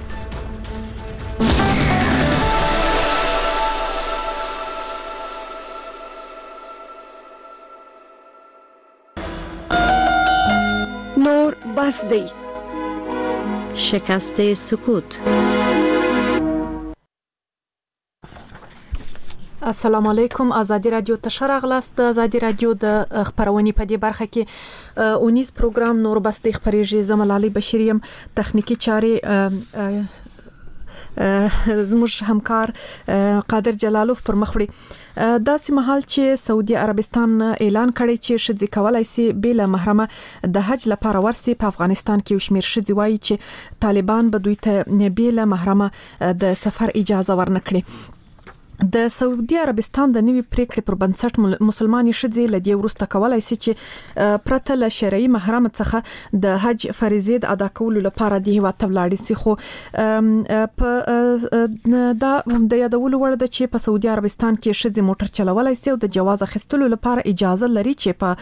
نور بس دی. شکست سکوت. السلام علیکم. آزادی رادیو ته شراغلاست. د آزادی رادیو د خبرونې په دې برخه کې اونیز پروګرام نور بس دی خبرېږي. زملالي بشریم تخنیکی چاري زموږ همکار قادر جلالوف پر مخ وړي. داسې مهال چې سعودي عربستان اعلان کړی چې شذ کولای شي بل محرمه د حج لپاره ورسي. په افغانستان کې وشمیر شذ وایي چې طالبان به دوی ته بل محرمه د سفر اجازه ورنکړي. د سعودي عربستان د نوي پریکړې پر بنسټ مسلمانې ښځې لدی ورسته کولای شي چې پرته له شرعي محرم څخه د حج فریضه ادا کولو لپاره د هیواد ته ولاړ شي. خو په دا د یادولو وړ ده چې په سعودي عربستان کې ښځې موټر چلولای شي او د جواز اخیستلو لپاره اجازه لري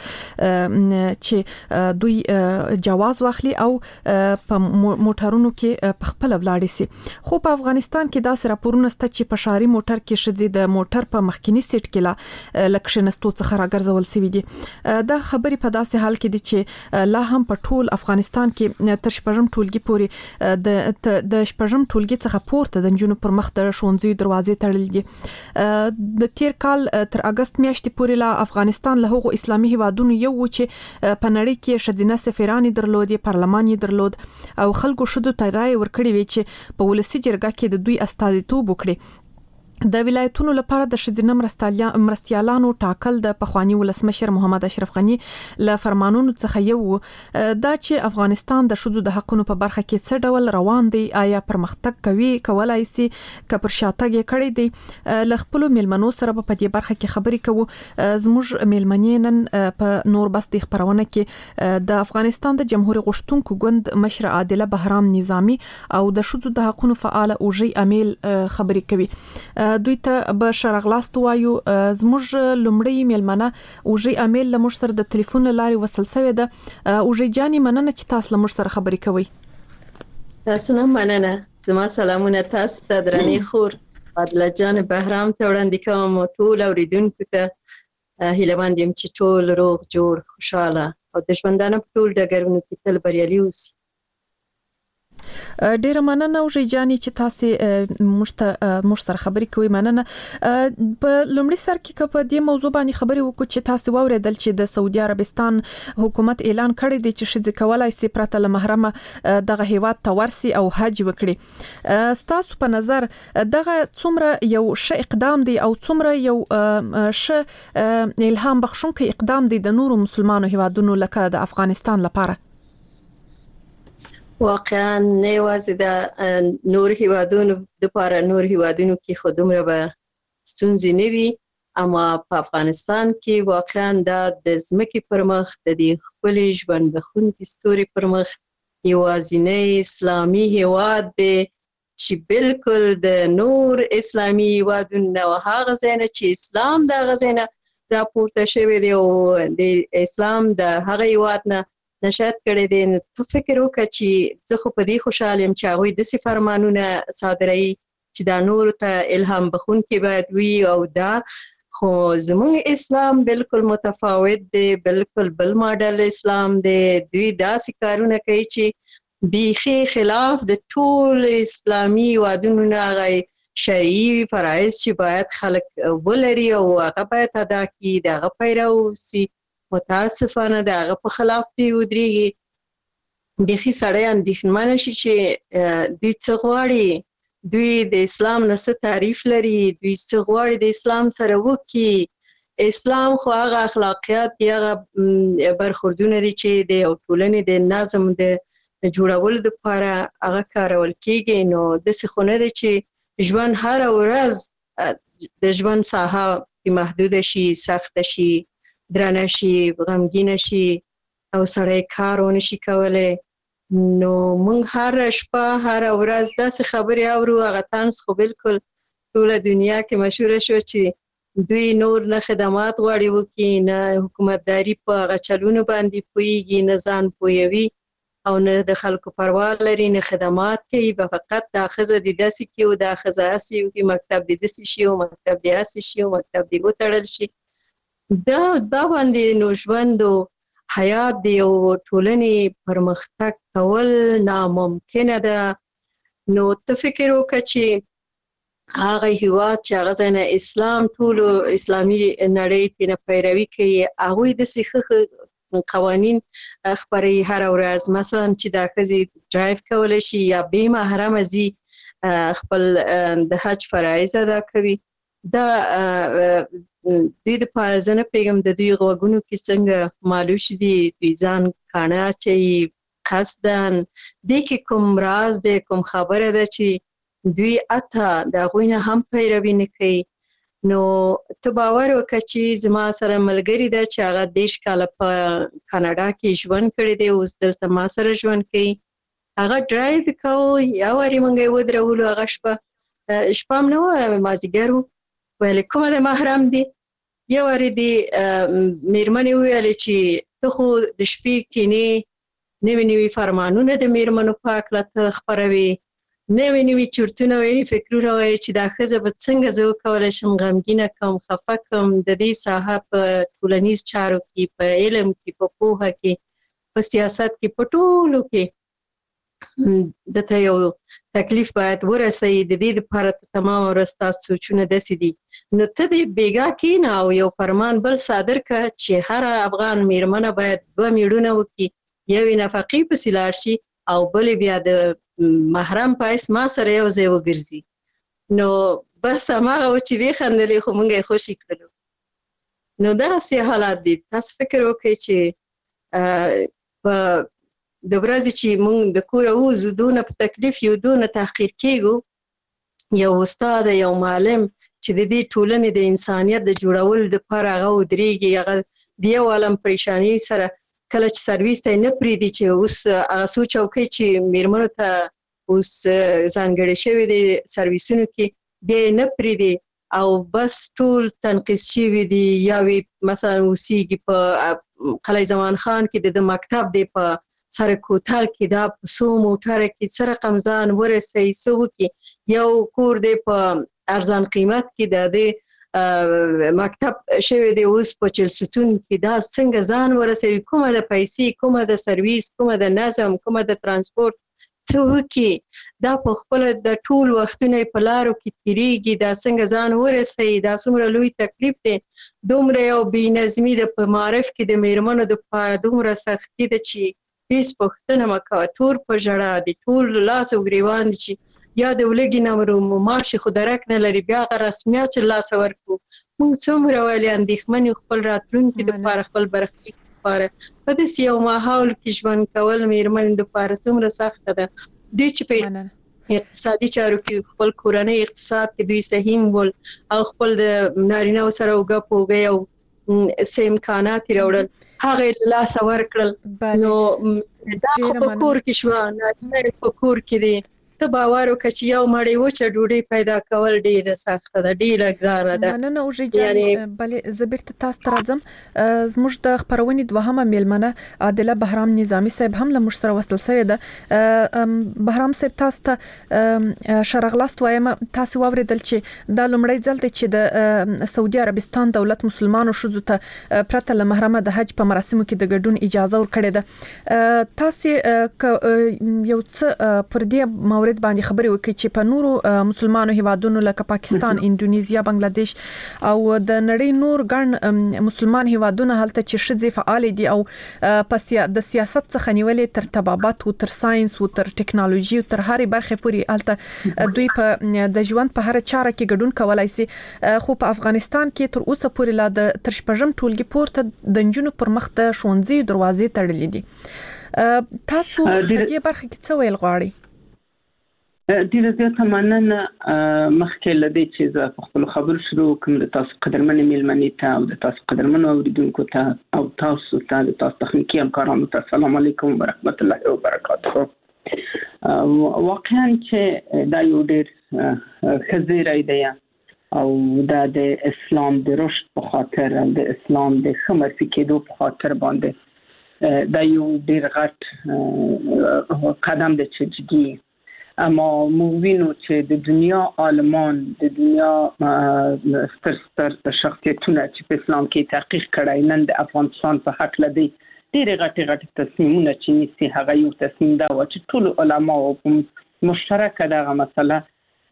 چې دوی جواز واخلي او په موټرونو کې په خپل ولاړ شي. خو په افغانستان کې دا سره راپورونه ست چې په شاري موټر کې د موټر په مخکینی سیټ کې لا لکشنستو څخه راګرځول شوی دي. دا خبري په داسې حال کې دي چې لا هم په ټول افغانستان کې تر شپږم ټولګي پورې د شپږم ټولګي څخه پورته د جنونو پر مخ د ښوونځي دروازې تړلې دي. د تیر کال تر اگست میاشتې پورې لا افغانستان له هغو اسلامي هیوادونو یو و چې په نړۍ کې شذینه سفیران درلودي، پارلمان درلود او خلکو شذو ته رائے ورکړي وي چې په ولسی جرګه کې د دوی استازیتوب وکړي. د ولایتونو لپاره د شذینه مرستيالانو ټاکل د پخوانی ولسمشر محمد اشرف غنی له فرمانونو څخه یو دا چې افغانستان د شذو د حقونو په برخه کې څه ډول روان دی، آیا پرمختګ کولای شي کپر شاتګ کړي دی. ل خپل ملمنو سره په دې برخه کې خبرې کوو. زموږ ملمنینن په نور بس د خبرونه کې د افغانستان د جمهوریت غشتونکو ګوند مشر عادله بهرام نظامی او د شذو د حقونو فعال اوجي امیل خبرې کوي. دوی ته به شرغلاست وایو. زموږ لومړی ملمنه اوجي امیل لمر سره د ټلیفون لاري وصل شوی ده. اوجي جاني مننه چې تاسو لمر سره خبرې کوي. تاسو نه مننه. زما سلامونه تاسو ته درنې خور عادله جان بهرام ته وړاندې کوم. ټول اوریدونکو ته هیله مند یم چې ټول روغ جوړ خوشاله او د ژوندانه په ټول ډګرونو کې تل بریالي اوسئ. ډیره مننه او ژجانی چې تاسو موږ سره خبرې کوي. مننه. په لومړي سر کې په دې موضوع باندې خبرې وکړو چې تاسو واوریدل چې د سعودي عربستان حکومت اعلان کړی دی چې ښځې کولای شي پرته له محرمه دغه هیواد ته ورسي او حج وکړي. تاسو په نظر دغه څومره یو ښه اقدام دی او څومره یو ښه الهام بخښونکی اقدام دی د نورو مسلمانو هیوادونو لکه د افغانستان لپاره؟ واقعا نه یوازې د نور هیوادونو لپاره، نور هیوادونو کې خو دومره به ستونزې نه وي، اما په افغانستان کې واقعا د ځمکې پر مخ د دې ښکلي ژوند بښونکي ستوري پر مخ یوازینی اسلامي هیواد دی چې بالکل د نور اسلامي هیوادونو نه هغه ځای نه چې اسلام د هغه ځای نه راپورته شوی دی او د اسلام د هغه هیواد نه نشأت کړی دی. نو ته فکر وکړه چې زه خو په دې خوشحاله یم چې هغوی داسې فرمانونه صادروي چې دا نورو ته الهام بخښونکي باید وي، او دا خو زموږ اسلام بالکل متفاوت دی، بالکل بل ماډل اسلام دی. دوی داسې کارونه کوي چې بیخي خلاف د ټول اسلامي هیوادونو نه هغه شرعي فرایض چې باید خلک ولري او هغه باید ادا کړي، د هغه پیرو اوسي. متاسفانه د هغه په خلاف دی ودرېږي. بیخي سړی اندېښمنه شي چې دوی څه غواړي، دوی د اسلام نه څه تعریف لري، دوی څه غواړي د اسلام سره وکړي. اسلام خو هغه اخلاقیات دي، هغه برخوردونه دي چې د یو ټولنې د نظم د جوړولو دپاره هغه کارول کېږي. نو داسې خو نه دی چې ژوند هره ورځ د ژوند ساحه محدوده شي، سخته شي، درنه شي، غمګینه شي او سړی کار ونه شي کولی. نو موږ هر شپه هر ورځ داسې خبرې اورو. هغه طنز خو بالکل ټوله دنیا کې مشهوره شو چې دوی نور نه خدمات غواړي وکړي، نه حکومتداري په هغه چلونو باندې پوهېږي، نه ځان پوهوي او نه د خلکو پروا لري، نه خدمات کوي. به فقط دا ښځه دې داسې کړي او دا ښځه هسې وکړي، مکتب دې داسې شي او مکتب دې هسې شي او مکتب دې وتړل شي. دا باندې نو ژوند او حیات د یو ټولنې پرمختګ کول ناممکنه ده. نو ته فکر وکړه چې هغه هیواد چې هغه ځای نه اسلام ټولو اسلامي نړۍ ترې نه پیروي کوي، هغوی داسې ښه قوانین خپروي هره ورځ. مثلا چې دا ښځې ډرایو کولی شي یا بې محرمه ځي خپل د حج فرایض ادا کوي. دا دوی د پاره زه نه پوهېږم د دوی غوږونو کې څنګه مالوش دي، دوی ځان کاڼه اچوي قصدن. دې کې کوم راز دی، کوم خبره ده چې دوی حتی د هغوی نه هم پیروي نه کوي. نو ته باور وکړه چې زما سره ملګري ده چې هغه 10 کاله په کاناډا کې ژوند کړی دی، اوس دلته ما سره ژوند کوي. هغه ډرایو کوو، یا وارې موږ یې ودرولو، هغه شپه هم نه وه، مازدیګر و. ویلې کومه د محرم دی؟ یو وارې د میرمنې وویلې چې ته خو د شپې کینې نوي نوي فرمانونه د میرمنو په هکله ته خپروي، نوي نوي چورتونه وایي، فکرونه وایي چې دا ښځه به څنګه زه وکولی شم غمګینه کړم، خفه کړم د دې ساحه په ټولنیز چارو کې، په علم کې، په پوهه کې، په سیاست کې، په ټولو کې دته یو تکلیف باید ورسوي. د دې دپاره تمام ورځ ستاسو سوچونه داسې دي. نو ته دې بېګا کښېنه او یو فرمان بل صادر کړه چې هره افغان میرمنه باید 2 میړونه وکړي، یوې نفقې پسې لاړ شي او بلې بیا د محرم په حیث ما سره یو ځای وګرځي. نو بس هماغه و چې ویې خو موږ یې خوشي کړلو. نو دغسې حالات دي. تاسو فکر وکړئ چې په د ورځې چې موږ د کوره ووځو دونه په تکلیف یو، دونه تحقیر کېږو. یو استاد، یو معلم چې د دې ټولنې د انسانیت د جوړولو دپاره هغه ودرېږي، هغه د یو عالم پریشانۍ سره کله چې سرویس ته یې نه پرېږدي چې اوس هغه څو چوکۍ چې میرمنو ته اوس ځانګړې شوې دي سرویسونو کې، بیا یې نه پرېږدي او بس ټول تنقیص شوي دي. یا وی مثلا اوسېږي په قلعه زمان خان کې د مکتب دی په سره کوتل کې، دا په څو موټره کې څه رقم ځان ورسوي، څه وکړي. یو کور دی په ارزان قیمت کې د مکتب شوی دی اوس په 40 ستون کې، دا څنګه ځان ورسوي، کومه د پیسې، کومه د سرویس، کومه د نظم، کومه د ترانسپورت، څه وکړي دا په خپل د ټول وختونه په لارو کې تیریږي دا څنګه ځان ورسوي دا څومره لوی تکلیف دی دومره یو بې نظمي د په معرف کې د میرمنو دپاره دومره سختي ده چې هیڅ پوښتنه مه کوه ټول په ژړا دي ټول لاس او ګریوان دي چې یا د ولږې نه مرو معاش خو درک نه لري بیا هغه رسمیات چې لاسه ورکړو موږ څومره ولې اندېښمن یو خپل راتلونکي دپاره خپل برخلیک دپاره په داسې یو ماحول کې ژوند کول میرمنې دپاره څومره سخته ده دوی چې په اقتصادي چارو کې خپل کورنۍ اقتصاد کې دوی سهیم ول او خپل د نارینه‌و سره اوږه په اوږه یو څه امکانات یې راوړل هغه یې له لاسه ورکړل نو دا خو په کور کې شوه نارینه په کور کې دی ته باور وکړه چې یو مړۍ وچه ډوډۍ پیدا کول ډېره سخته ده ډېره ګرانه ده مننه اوژې جانې بلې زه بیرته تاسو ته راځم زموږ د خپرونې دوهمه میلمنه عادله بهرام نظامي صاحب هم له موږ سره وصل شوې ده بهرام صاحب تاسو ته ښه راغلاست وایم تاسو واورېدل چې دا لومړی ځل دی چې د سعودي عربستان دولت مسلمانو ښځو ته پرته له محرمه د حج په مراسمو کې د ګډون اجازه ورکړې ده تاسو یو څه پر دې مورد باندې خبرې وکړي چې په نورو مسلمانو هیوادونو لکه پاکستان انډونیزیا بنگلاديش او د نړۍ نور ګڼ مسلمان هیوادونه هلته چې ښځې فعال دي او د سیاست څخه نیولې تر طبابت او تر ساينس او تر ټکنالوژي او تر هرې برخې پورې هلته دوی په د ژوند په هر چاره کې ګډون کولای شي خو په افغانستان کې تر اوسه پورې لا د تر شپږم ټولګي پورته د نجونو پر مخ د ښوونځي دروازې تړلې دي تاسو په دې برخه کې څه ویل غواړئ ډیره زیاته مننه مخکې له دې چې زه په خپلو خبرو شروع کوم د تاسو قدرمنې میلمنې ته او د تاسو قدرمنو اوریدونکو ته او تاسو ته د تاسو تخنیکي همکارانو ته السلام علیکم ورحمت الله وبرکاته واقعا چې دا یو ډېر ښه زیری دی او دا د اسلام د رشد په خاطر او د اسلام د ښه معرفي کېدو په خاطر باندې دا یو ډېر غټ قدم دی چې جدي اما موږ وینو چې د دنیا عالمان د دنیا ستر شخصیتونه چې په اسلام کې تحقیق کړی نن د افغانستان په حق لدی ډېر غټ تصمیمونه چې نیسي هغه یو تصمیم دا و چې ټول علما او مشترکه دغه مسله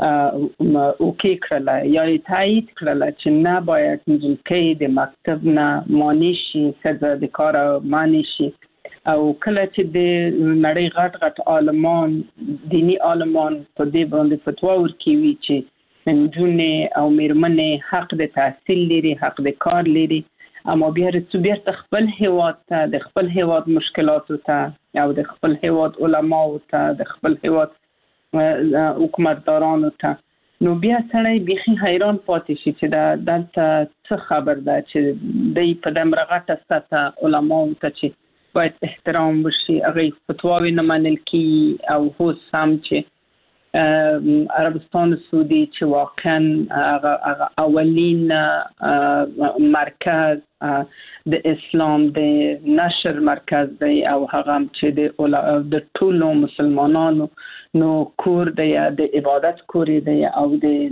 اوکې کړله یا تایید کړله چې نه باید نجلۍ د مکتب نه مانع شي ښځه د کاره مانع شي او کله چې د نړۍ غټ عالمان دینی عالمان په دې باندې فتوا ورکوي چې نجونې او میرمنې حق د تحصیل لري حق د کار لري اما بیا خپل هیواد ته د خپل هیواد مشکلاتو ته او د خپل هیواد علماو ته د خپل هیواد حکومتدارانو ته نو بیا سړی بیخي حیران پاتې شي چې دا دلته څه خبر ده چې د په دمره غټه سطح علماو ته چې باید احترام وشي هغه فتواوی نه منل کی او هو سم چې عربستان سعودي چې واقعا اولین مرکز د اسلام د نشر مرکز دی او هغه چې د ټولو مسلمانانو نو کور دی د عبادت کور دی او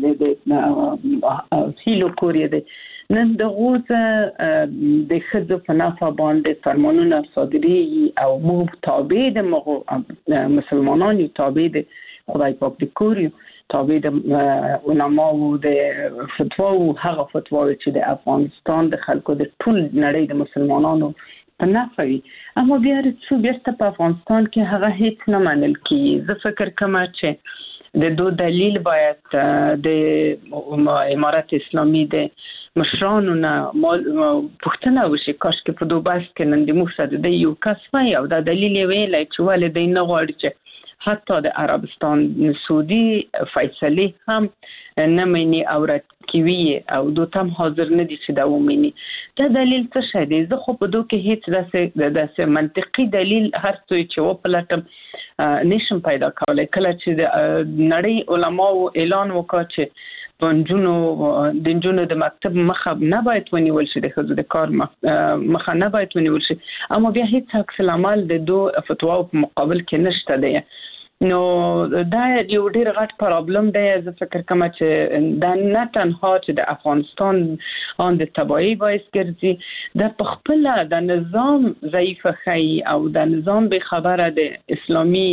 د هیلو کور دی نن د غوزه د خځو په نفع باندې فرمانونه صادریږي او موږ تابع د مسلمانانو تابع د خدای پاک د کوري تابع د علماو د فتواو هغه فتواوی چې د افغانستان د خلکو د ټول نړۍ د مسلمانانو په نفع وي اما بیا بیرته په افغانستان کې هغه هیڅ نه منل کیږي زه فکر کوم چې د دو دلیل باید د امارت اسلامي د مشرانو نه پوښتنه وشي کاش کې په دوباس کې نن د موږ سره د یو کس وای او دا دلیل ویلای چې ولې د نه غواړي چې حتی د عربستان سعودي فیصله هم نه مني او راتکوي او دوی هم حاضر نه دي چې دا ومني دا دلیل څه شی دی زه خو په دوی کې هیڅ داسې منطقي دلیل هر څه چې وپلټم نشم پیدا کولای کله چې د نړۍ علماو اعلان وکړ چې د نجونو د مکتب مخه نه باید ونیول شي د ښځو د کار مخه نه باید ونیول شي اما بیا هیڅ عکس العمل د دو فتواو په مقابل کې نشته دی نو دا یو ډیر غټ پرابلم دی. زه فکر کوم چې دا نه تنها چې د افغانستان ان د تباہي باعث ګرځي، د خپل د نظام ضعیف خي او د نظام به خبره د اسلامي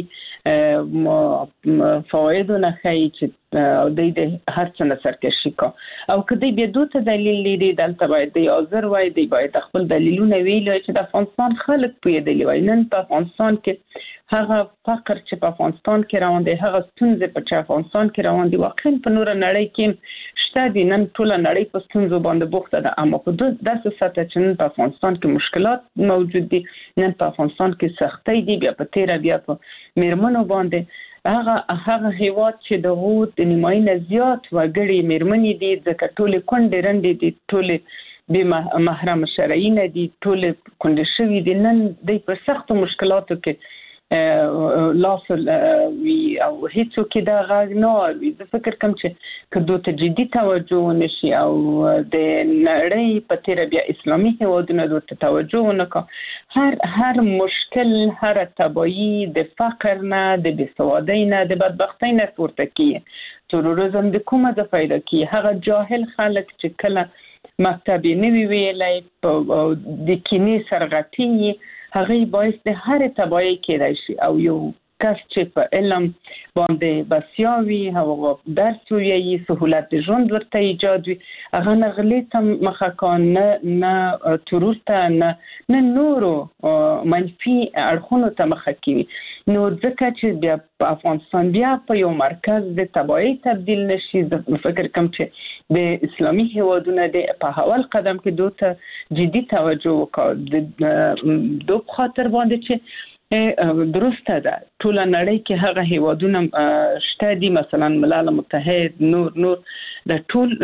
فواید نه خي چې د هر څه نه سرکشي کا او کدی به دوه دلیل لري دلته باید د حاضر وای دی باید خپل دلیلونه ویل چې د افغانستان خلک پیدلی وای. نن په افغانستان کې هغه فقر چې په افغانستان کې روان دی، هغه ستونزې په افغانستان کې روان دي، واقعا په نور نړۍ کې شته دي. نن ټول نړۍ په ستونزو باندې بوخته ده، اما په داسې سطح چې نن په افغانستان کې مشکلات موجود دي، نن په افغانستان کې سختۍ دي، بیا په تیر بیا په میرمنو باندې هغه هیواد چې د غوت د نیمایي نه زیات وګړي میرمنې دي، ځکه ټول کونډې رندې دي، ټول به محرم شرعي نه دي، ټول کونډې شوي دي. نن د په سختو مشکلاتو کې لاس وی او هیڅ کې دا غږ نه وي. زه فکر کوم چې کدو ته جدي توجه ونشي او د نړۍ په تیر بیا اسلامي هیوادونو ته توجه ونکړي، هر مشکل، هر تباہي د فقر نه، د بېسوادۍ نه، د بدبختۍ نه پورته کیږي. تروریزم د کومه ځای پیدا کیږي؟ هغه جاهل خلک چې کله مکتب نه وی ویلای د کینې سرغټي هغه باعث د هر تباہي کېدای شي. او یو کس چې په علم باندې بسیاوي هغه درس ویي، سهولت د ژوند ورته ایجاد وي، هغه نه غلې ته مخه کان نه ترور ته نه نورو منفي اړخونو ته مخه کوي. نو ځکه چې بیا په افغانستان بیا په یو مرکز د تباہي تبدیل نشي، فکر کوم چې د اسلامي هیوادونو د په اول قدم کې دوته جدي توجه وکړي. دو خاطر باندې چې درسته ده ټول نړۍ کې هغه هیوادونه شته دي، مثلا ملل متحد نور د ټول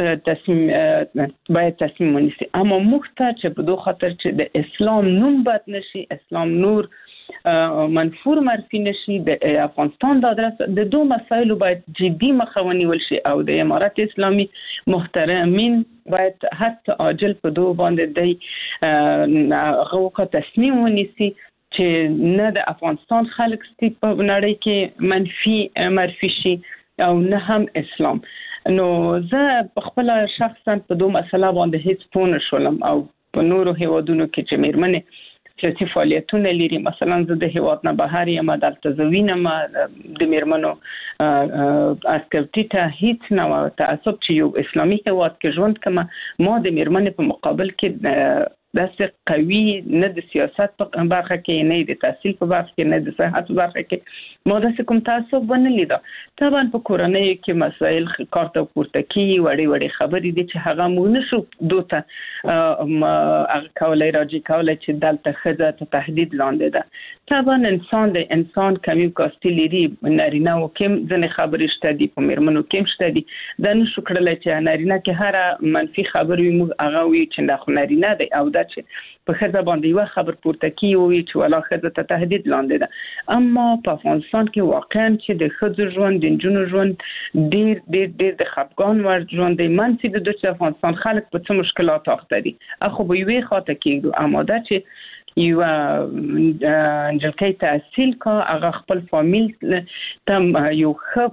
باید تصمیم ونیسي. اما موږ ته چې په دوه خاطر چې د اسلام نوم بد نشي، اسلام نور منفور معرفي نشي، د افغانستان د ادرس د دوه مسایلو باید جدي مخه ونیول شي او د امارات اسلامي محترمین باید حتی عاجل په دوه باندې د هغه تصمیم ونیسي چې نه د افغانستان خلک ستې په نړۍ کې منفي معرفي شي او نه هم اسلام. نو زه په خپل شخصا په دوه مسله باندې هیڅ پوه نشولم او په نورو هیوادونو کې چې میرمنې سیاسي فعالیتونه لري، مثلا زه د هیواد نه بهر یم، دلته زه وینم د میرمنو اسکرتي ته هیڅ نه تعصب چې یو اسلامي هیواد کې ژوند کوم، ما د میرمنې په مقابل کې داسې قوي نه د سیاست په برخه کې، نه د تحصیل په برخه کې، نه د صحت په برخه کې ما داسې کوم تعصب ونه لیده. طبعا په کورنۍ کې مسایل کارته پورته کیږي، وړې خبرې دي چې هغه موږ نشو دوته هغه کولای راځي کولای چې دلته ښځه ته تهدید لاندې ده. طبعا انسان کمی کاستی لري، نارینه او کم ځنې خبرې شته دي، په میرمنو کې شته دي. دا نشو کړلای چې نارینه کې هر منفي خبر وي موږ هغه وي چې دا خو نارینه دی او دا چې په ښځه باندې یو خبر پورته کیږي چې ولا ښځه ته تهدید لاندې ده. اما په افغانستان کې واقعا چې د ښځو ژوند، د نجونو ژوند ډیر ډیر ډیر د خپګان ور ژوند دی. منځ د دوه افغانستان خلک په څه مشکلات اخته دي، اخو به یوې خاطر کېږي اماده چې یو انجلکې تحصیل کا هغه خپل فامیل ته یو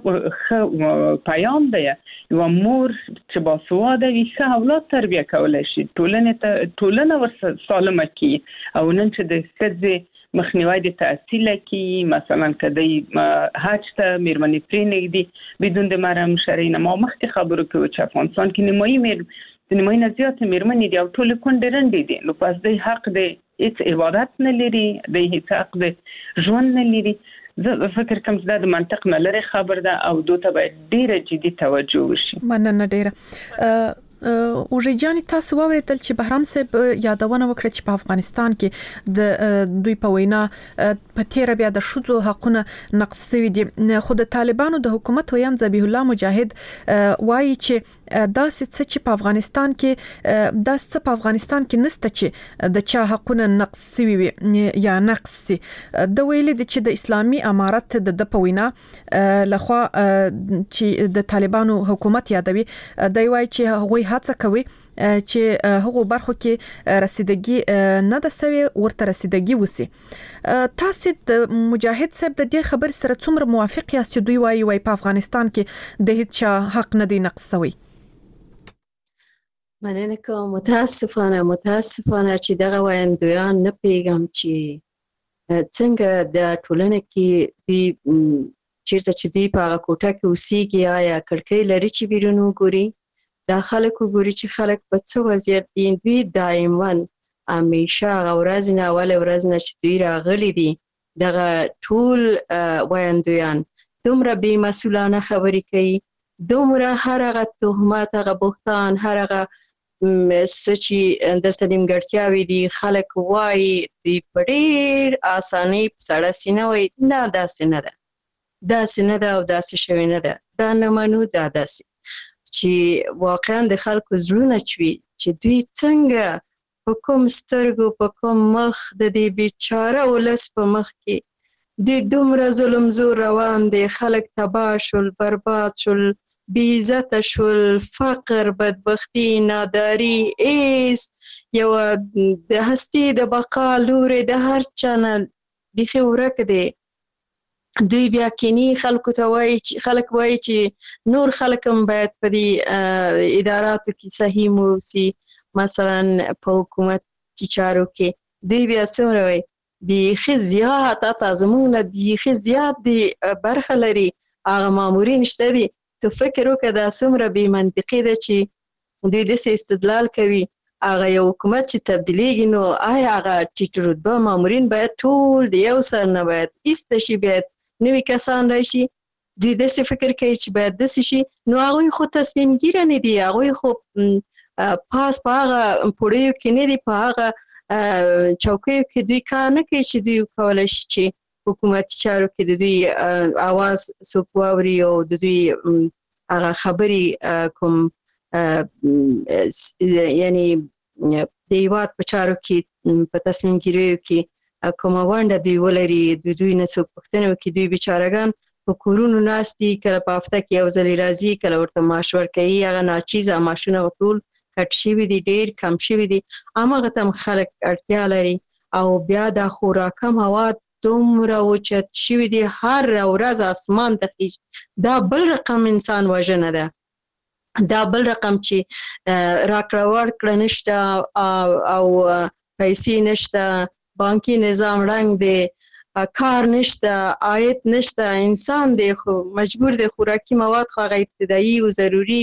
ښه پیام دی، یو مور چې باسواده وي ښه اولاد تربیه کولای شي، ټولنه ورسره سالمه کی او نن چې د ښځې مخنیوي د تحصیل کی، مثلا کدی حج ته میرمنې پرې نږدې بدون د محرم شرعي نه. ما مخکې خبرو کوي چې افغانستان کې نیمایي نه زیات میرمنې دي او ټول کونډې رندې دي، نو پس د حق د هیڅ عبادت نه لري، د هیڅ حق د ژوند نه لري. زه فکر کوم چې دا د منطق نه لري خبر ده او دوی ته باید ډیره جدي توجه وشي. مننه ډیره. اوږې جان تاسو واوریدل چې بهرام صاحب یادونه وکړه چې په افغانستان کې د دوی په وینا په تیر بیا د شذو حقونه نقض شوي دي، خو د طالبانو د حکومت ویان ذبیح الله مجاهد وایي چې داسې څه چې په افغانستان کې نشته چې د چا حقونه نقض شوي وي یا نقض شي. د ویلي دي چې د اسلامي امارت د په وینا لخوا چې د طالبانو حکومت یادوي، دی وایي چې هغوی هڅه کوي چې هغه برخو کې رسیدګي نه د سوي ورته رسیدګي وسی. تاسو د مجاهد صاحب د دې خبر سره څومره موافق یاست چې دوی وایي په افغانستان کې د هیڅ حق نه دی نقض شوی؟ مننه کوم. متاسفانه چې دغه وایندویان نه پیغام چې څنګه د ټولنې کې دی چیرته چې دی په هغه کوټه کې اوسېږي یا کړکۍ لري چې بیرون وګوري، دا خلک وګوري چې خلک په څه وضعیت دي. دوی دایما همیشه هغه ورځ نه اوله ورځ نه چې دوی راغلي دي دغه ټول وایندویان دومره بې مسؤلانه خبرې کوي، دومره هر هغه تهمات، هغه بهتان، هر هغه څه چې دلته نیمګړتیاوې دي خلک وایي دوی په ډېر اسانۍ په سړه سینه وایي نه داسې نه ده، داسې نه ده او داسې شوی نه ده، دا نه منو، دا داسې چې واقعا د خلکو زړونه چوي چې دوی څنګه په کوم سترګو په کوم مخ د دې بیچاره ولس په مخ کې دوی دومره ظلم زور روان دی، خلک تباه شول، برباد شول، بې عزته شول، فقر، بدبختی، ناداري، ایس یو د هستي د بقا لوري د هر چا نه بیخي ورک دی. دوی بیا کینی خلکو ته وایي چې خلک وایي چې نور خلک هم باید په دې اداراتو کې صحیح موسی، مثلا په حکومت چارو کې دوی بیا څومره وایي بیخي زیات، حتی زموږ نه بیخي زیات دی برخه لري، هغه مامورین شته دي. تو فکر وکړه دا څومره بې منطقي ده چې دوی داسې استدلال کوي هغه یو حکومت چې تبدیلیږي نو آیا هغه ټیټ رتبه مامورین باید ټول د یو سر نه باید ایسته شي، باید نوی کسان راشي. دوی داسې فکر کوي چې باید داسې شي، نو هغوی خو تصمیم ګیره نه دي، هغوی خو پاس په هغه پوړیو کې نه دي، په هغه چوکیو کې دوی کار نه کوي چې دوی کولی شي چې حکومتي چارو کې د دوی اواز څوک واوري او د دوی هغه خبرې کوم یعنی د هیواد په چارو کې په تصمیم ګیریو کې کومه ونډه دوی ولري، دوی نه څوک پوښتنه وکړي. دوی بیچارهګان په کورونو ناست دي، کله په هفته کې یو ځلې راځي، کله ورته معاش ورکوي، هغه ناچیزه معاشونه ټول کټ شوي دي، ډېر کم شوي دي، هماغه ته هم خلک اړتیا لري. او بیا د خوراکه مواد دومره اوچت شوي دي، هر ورځ اسمان ته خیژي. دا بل رقم انسان وژنه ده، دا بل رقم چې راکړه ورکړه نشته او پیسې نشته، بانکي نظام رنګ دی، کار نشته، عاید نشته، انسان دی خو مجبور دی خوراکي مواد خو هغه ابتدایي او ضروري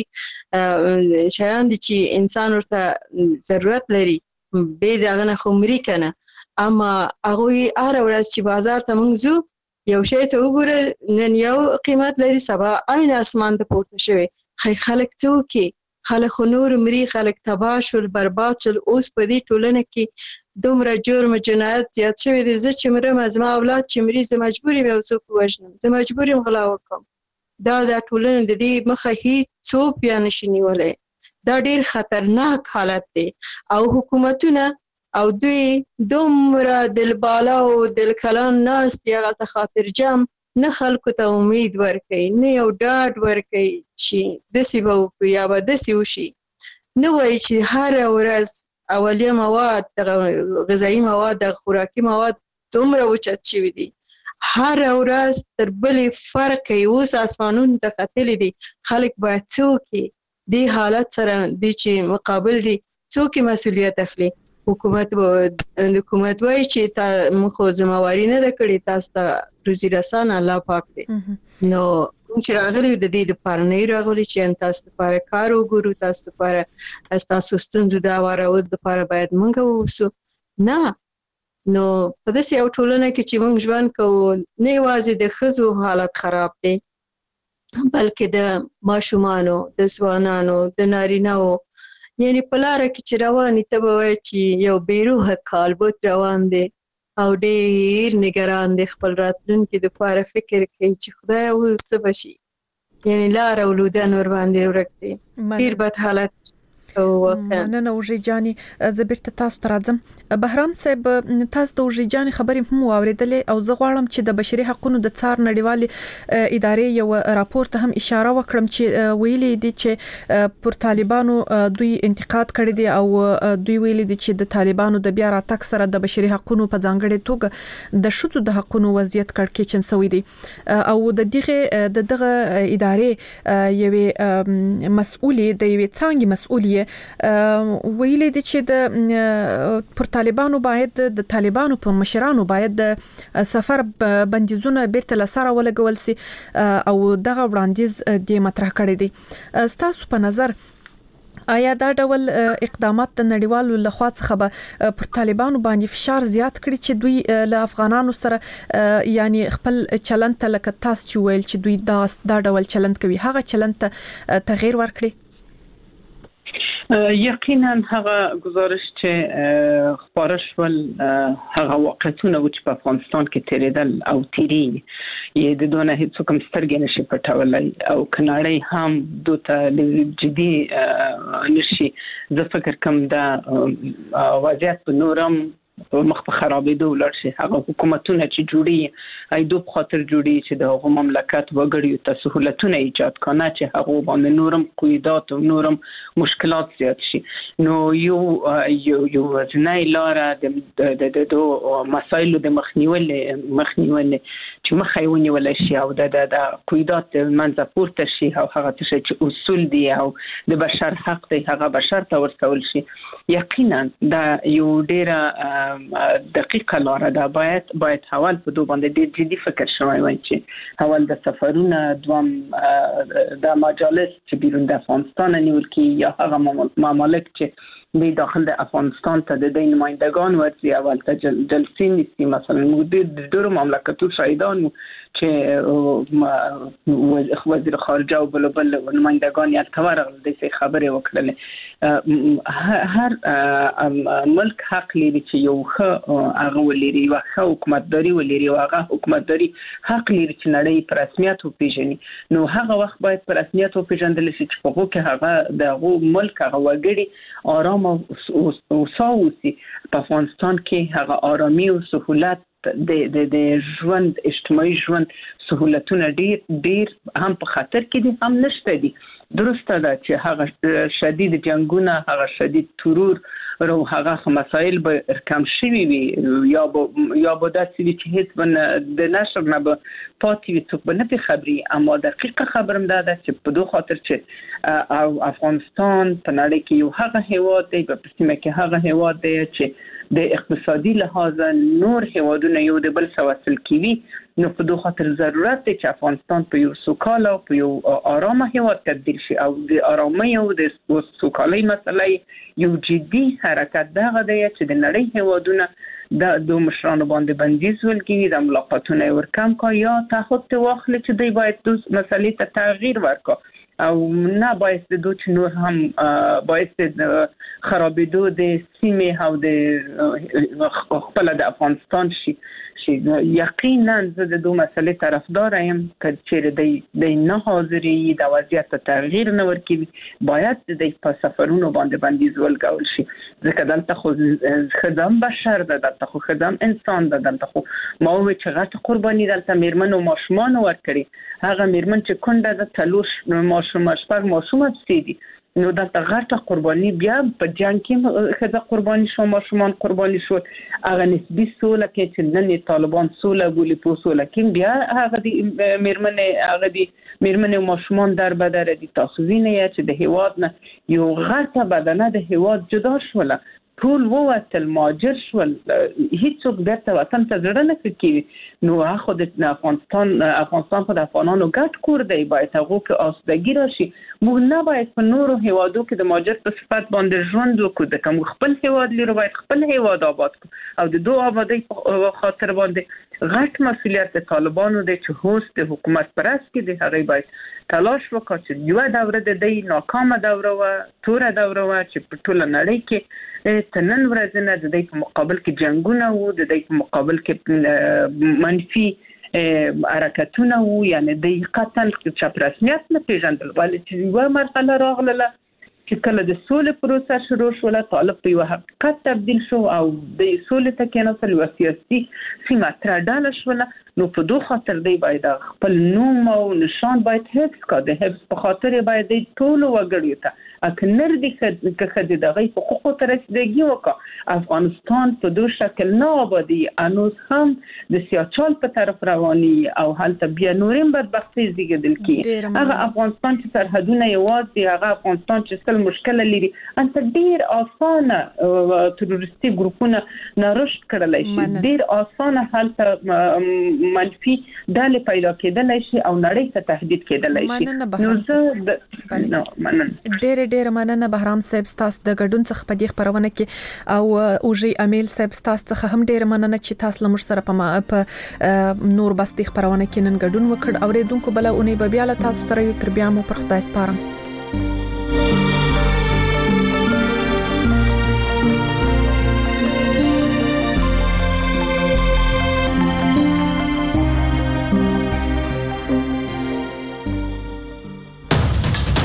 شیان دي چې انسان ورته ضرورت لري، بې د هغه نه خو مري که نه. اما هغوی هره ورځ چې بازار ته موږ ځو یو شی ته وګوره نن یو قیمت لري، سبا عین اسمان ته پورته شوی. خلک څه وکړي؟ خلک خو نور مري، خلک تباه شول، برباد شول. اوس په دې ټولنه کې دومره جرم جنایت زیات شوی دی، زه چې مرم زما اولاد چې مري زه مجبور یم یو څوک ووژنم، زه مجبور یم غلا وکړم. دا د ټولنې د دې مخه هیڅوک بیا نشي نیولی. دا ډېر خطرناک حالت دی او حکومتونه او دوی دومره دلبالا او دلکلان ناست دي هغلته خاطرجم، نه خلکو ته امید ورکوي، نه یو ډاډ ورکوي چې داسې به وکړو یا به داسې وشي، نه وایي چې هره ورځ اولیه مواد، غذایي مواد، د خوراکي مواد دومره اوچت شوي دي، هر ورځ تر بلې فرق کوي. اوس اسمانونو ته ختلي دي، خلک باید څه وکړي؟ دې حالت سره دی چې مقابل دي، څوک مسؤلیت اخلي؟ حکومت وایي چې موږ خو ذمہواري نه ده کړې، تاسو ته روزي رسان الله پاک دی. نو کوم چې راغلي د دې دپاره نه راغلي چې تاسو دپاره کار وګورو، تاسو دپاره ستاسو ستونزو د هوارولو دپاره باید موږ واوسو. نه، نو په داسې یو ټولنه کې چې موږ ژوند کوو نه یوازې د ښځو حالت خراب دی بلکې د ماشومانو، د ځوانانو، د نارینه‌وو. یعنی په لاره کې چې روانې ته به وایي چې یو بېروحه کالبوت روان دی او ډېر نګران دی، خپل راتلونکي دپاره فکر کوي چې خدایه اوس څه به شي. یعنی لاره او لودن ورباندې ورک دی، ډېر بد حالت. نن اوجي جاني زبرت تاسو ترازم بهرام صاحب تاسو د اوجي جاني خبرې هم اوریدلې او زه غواړم چې د بشري حقوقو د څار نړیوالې ادارې یو راپور ته هم اشاره وکړم چې ویلي دي چې پر طالبانو دوی انتقاد کړی دی او دوی ویلي دي چې د طالبانو د بیا راتګ سره د بشري حقوقو په ځانګړي توګه د شذو د حقوقو وضعیت کړکېچن سوی دی او د دغه ادارې یوې مسؤلې د یوې څنګه مسؤلیه ویلي دي چې د پر طالبانو باید د طالبانو په مشرانو باید د سفر بندیزونه بیرته لسره ولګول سي او دغه وړاندیز د مطرح کړی دي. ستاسو په نظر آیا دا ډول اقدامات د نړیوالو لخوا څخه پر طالبانو باندې فشار زیات کړي چې دوی له افغانانو سره یعنی خپل چلند ته لکه تاسو چې ویل چې دوی دا ډول چلند کوي هغه چلند ته تغییر ورکړي؟ یقینا هغه گزارش چې خبره شول هغه واقعیتونه چې په افغانستان کې تیریدل او تیری یې د دونه هیڅ کوم سترګې نشي پټولای او کناړی هم دوته جدي نشي. زه فکر کوم دا وضعیت په نورم مخ په خرابېدو ولر شي. هغه حکومتونه چې جوړي ایدو په خاطر جوړي چې د هغه مملکت وګړي ته سہولتونه ایجاد کړي چې هغه باندې نورم قیودات او نورم مشکلات زیات شي. نو یو ځنای لار د مسایلو د مخنیول چې مخایونی ولا شي او د قیودات منځ پورته شي او هغه چې اصول دي او د بشر حق دی هغه بشر ته ورسول شي. یقینا دا یو ډیره دقیقه لاره ده. باید حوال په دوه باندې ډیر جدي فکر شوی وای چې حوال د سفرونه دوام د مجالس چې بیرون د افغانستان نیول کی یا هغه ممالک چې به داخل د افغانستان ته د نمائندگان ورځي اول ته جلسې نیسي. مثلا موږ د ډیرو مملکتو شاهدان چې وزیر خارجه او بل نمائندگان یې تورغل د خبرې وکړلې. هر ملک حق لري چې یو ښه هغه ولري او ښه حکومتداري ولري او هغه حکومتداري حق لري چې نړۍ په رسمیت وپیژني. نو هغه وخت باید په رسمیت وپیژندل شي چې په هغه هغه دغه ملک هغه وګړي آرام او ساوسی په افغانستان کې هغه آرامي او سہولت د ژوند اجتماعي ژوند سہولتونه ډیر هم په خطر کې دي هم نشته دي. درسته ده چې هغه شدید جنگونه هغه شدید ترور او هغه مسائل به کم شوي وي یا به داسې وي چې هیڅ د نشر نه به پاتې وي څوک به نه پې خبري. اما دقیقه خبرم دا ده چې په دو خاطر چې افغانستان په نړۍ کې یو هغه هیواد دی په سیمه کې هغه هیواد دی چې د اقتصادي لحاظ نور هیوادونه یو د بل سره وصل کیوي. نو په دوه خاطر ضرورت دی چې افغانستان په یو سوکاله او په یو آرامه هیواد تبدیل شي او د آرامۍ او د سوکالۍ مسله یو جدي حرکت دغه دی چې د نړۍ هیوادونه د مشرانو باندې بندیز ولګي د ملاقاتونه ورکم کا یا تعهد واخلي چې دوی باید د مسلې ته تغییر ورکړي او نه باید د دوی نور هم باید خرابېدو د سیمې او د خپل د افغانستان شي. یقینا زه د دوه مسلې طرفدار یم چې د نه حاضرې د وضعیت تغییر نه ورکوي باید د په سفرونو باندې بندیز ولګول شي. ځکه دلته خو خدام بشر ده دلته خو خدام انسان ده دلته خو ما وی چې غټ قرباني دلته میرمن او ماشومان ورکړي. هغه میرمن چې کونډه ده تلوش ماشوم شپږ ماشوم دي نو دلته غټه قرباني بیا په جنگ کې خزه قرباني شو ماشومان قرباني شو. هغه نسبی سوله کې چې نن طالبان سوله بولی په سوله کې بیا هغه د میرمنې او ماشومان در بدر دي. تاسو وینئ چې د هیواد نه یو غټه بدنه د هیواد جدا شوله ټول ووتل ماجر شول هیڅوک درته وطن ته زړه نه کوي. نو هغه د افغانستان په افغانانو ګډ کور دی باید هغه کې آسودګي راشي. موږ نه باید په نورو هیوادو کې د ماجر په صفت باندې ژوند وکړو. د کوم خپل هیواد لرو باید خپل هیواد آباد کړو او د دوه آبادی په خاطر باندې غټ مسؤلیت د طالبانو دی چې هوست د حکومت پرست کې د هغه باید تلاش وکړي چې یو دوره د دې ناکامه دوره و توره دوره و چې په ټول نړۍ کې تنن ورځنه د دې په مقابل کې جنگونه وو د دې په مقابل کې منفي حرکتونه وو یعنی د قتل چې رسمیت نه پیژندل ولې چې یو مرحله راغله چې کله د سولې پروسه شروع شوه طالب په یو حقیقت تبدیل شو او د سولې ته کېناستل یو سیاسي سیمه ترډاله شوله نو په دوه خاطر دی باید خپل نوم او نشان باید حفظ کړي د حفظ په خاطر باید ټول وګړي ته اکنر دي که د دغه حقوقو ته رسیدګي وکړه افغانستان په دوه شکل نه آبادی انوس هم د سیاچال په طرف رواني او حالت بیا نورم بدبختي زیږیدل کی هغه افغانستان چې سرحدونه یوازې هغه افغانستان چې څل مشکل لري انت ډیر اسانه تروریستي ګروپونه نارشد کړلای شي ډیر اسانه حالت منفي ډلې پیدا کېدلای شي او نړۍ ته تهدید کېدلای شي نو مننه ډېر مننه بهرام صاحب تاسو د ګډون څخه په دې خبرونه کې او اوجي امیل صاحب تاسو څخه هم ډېر مننه چې تاسو لمر سره په نور بس د خبرونه کې نن ګډون وکړ او ریدونکو بل اونې به بیا له تاسو سره یو تر بیا مو پر خدای سپارم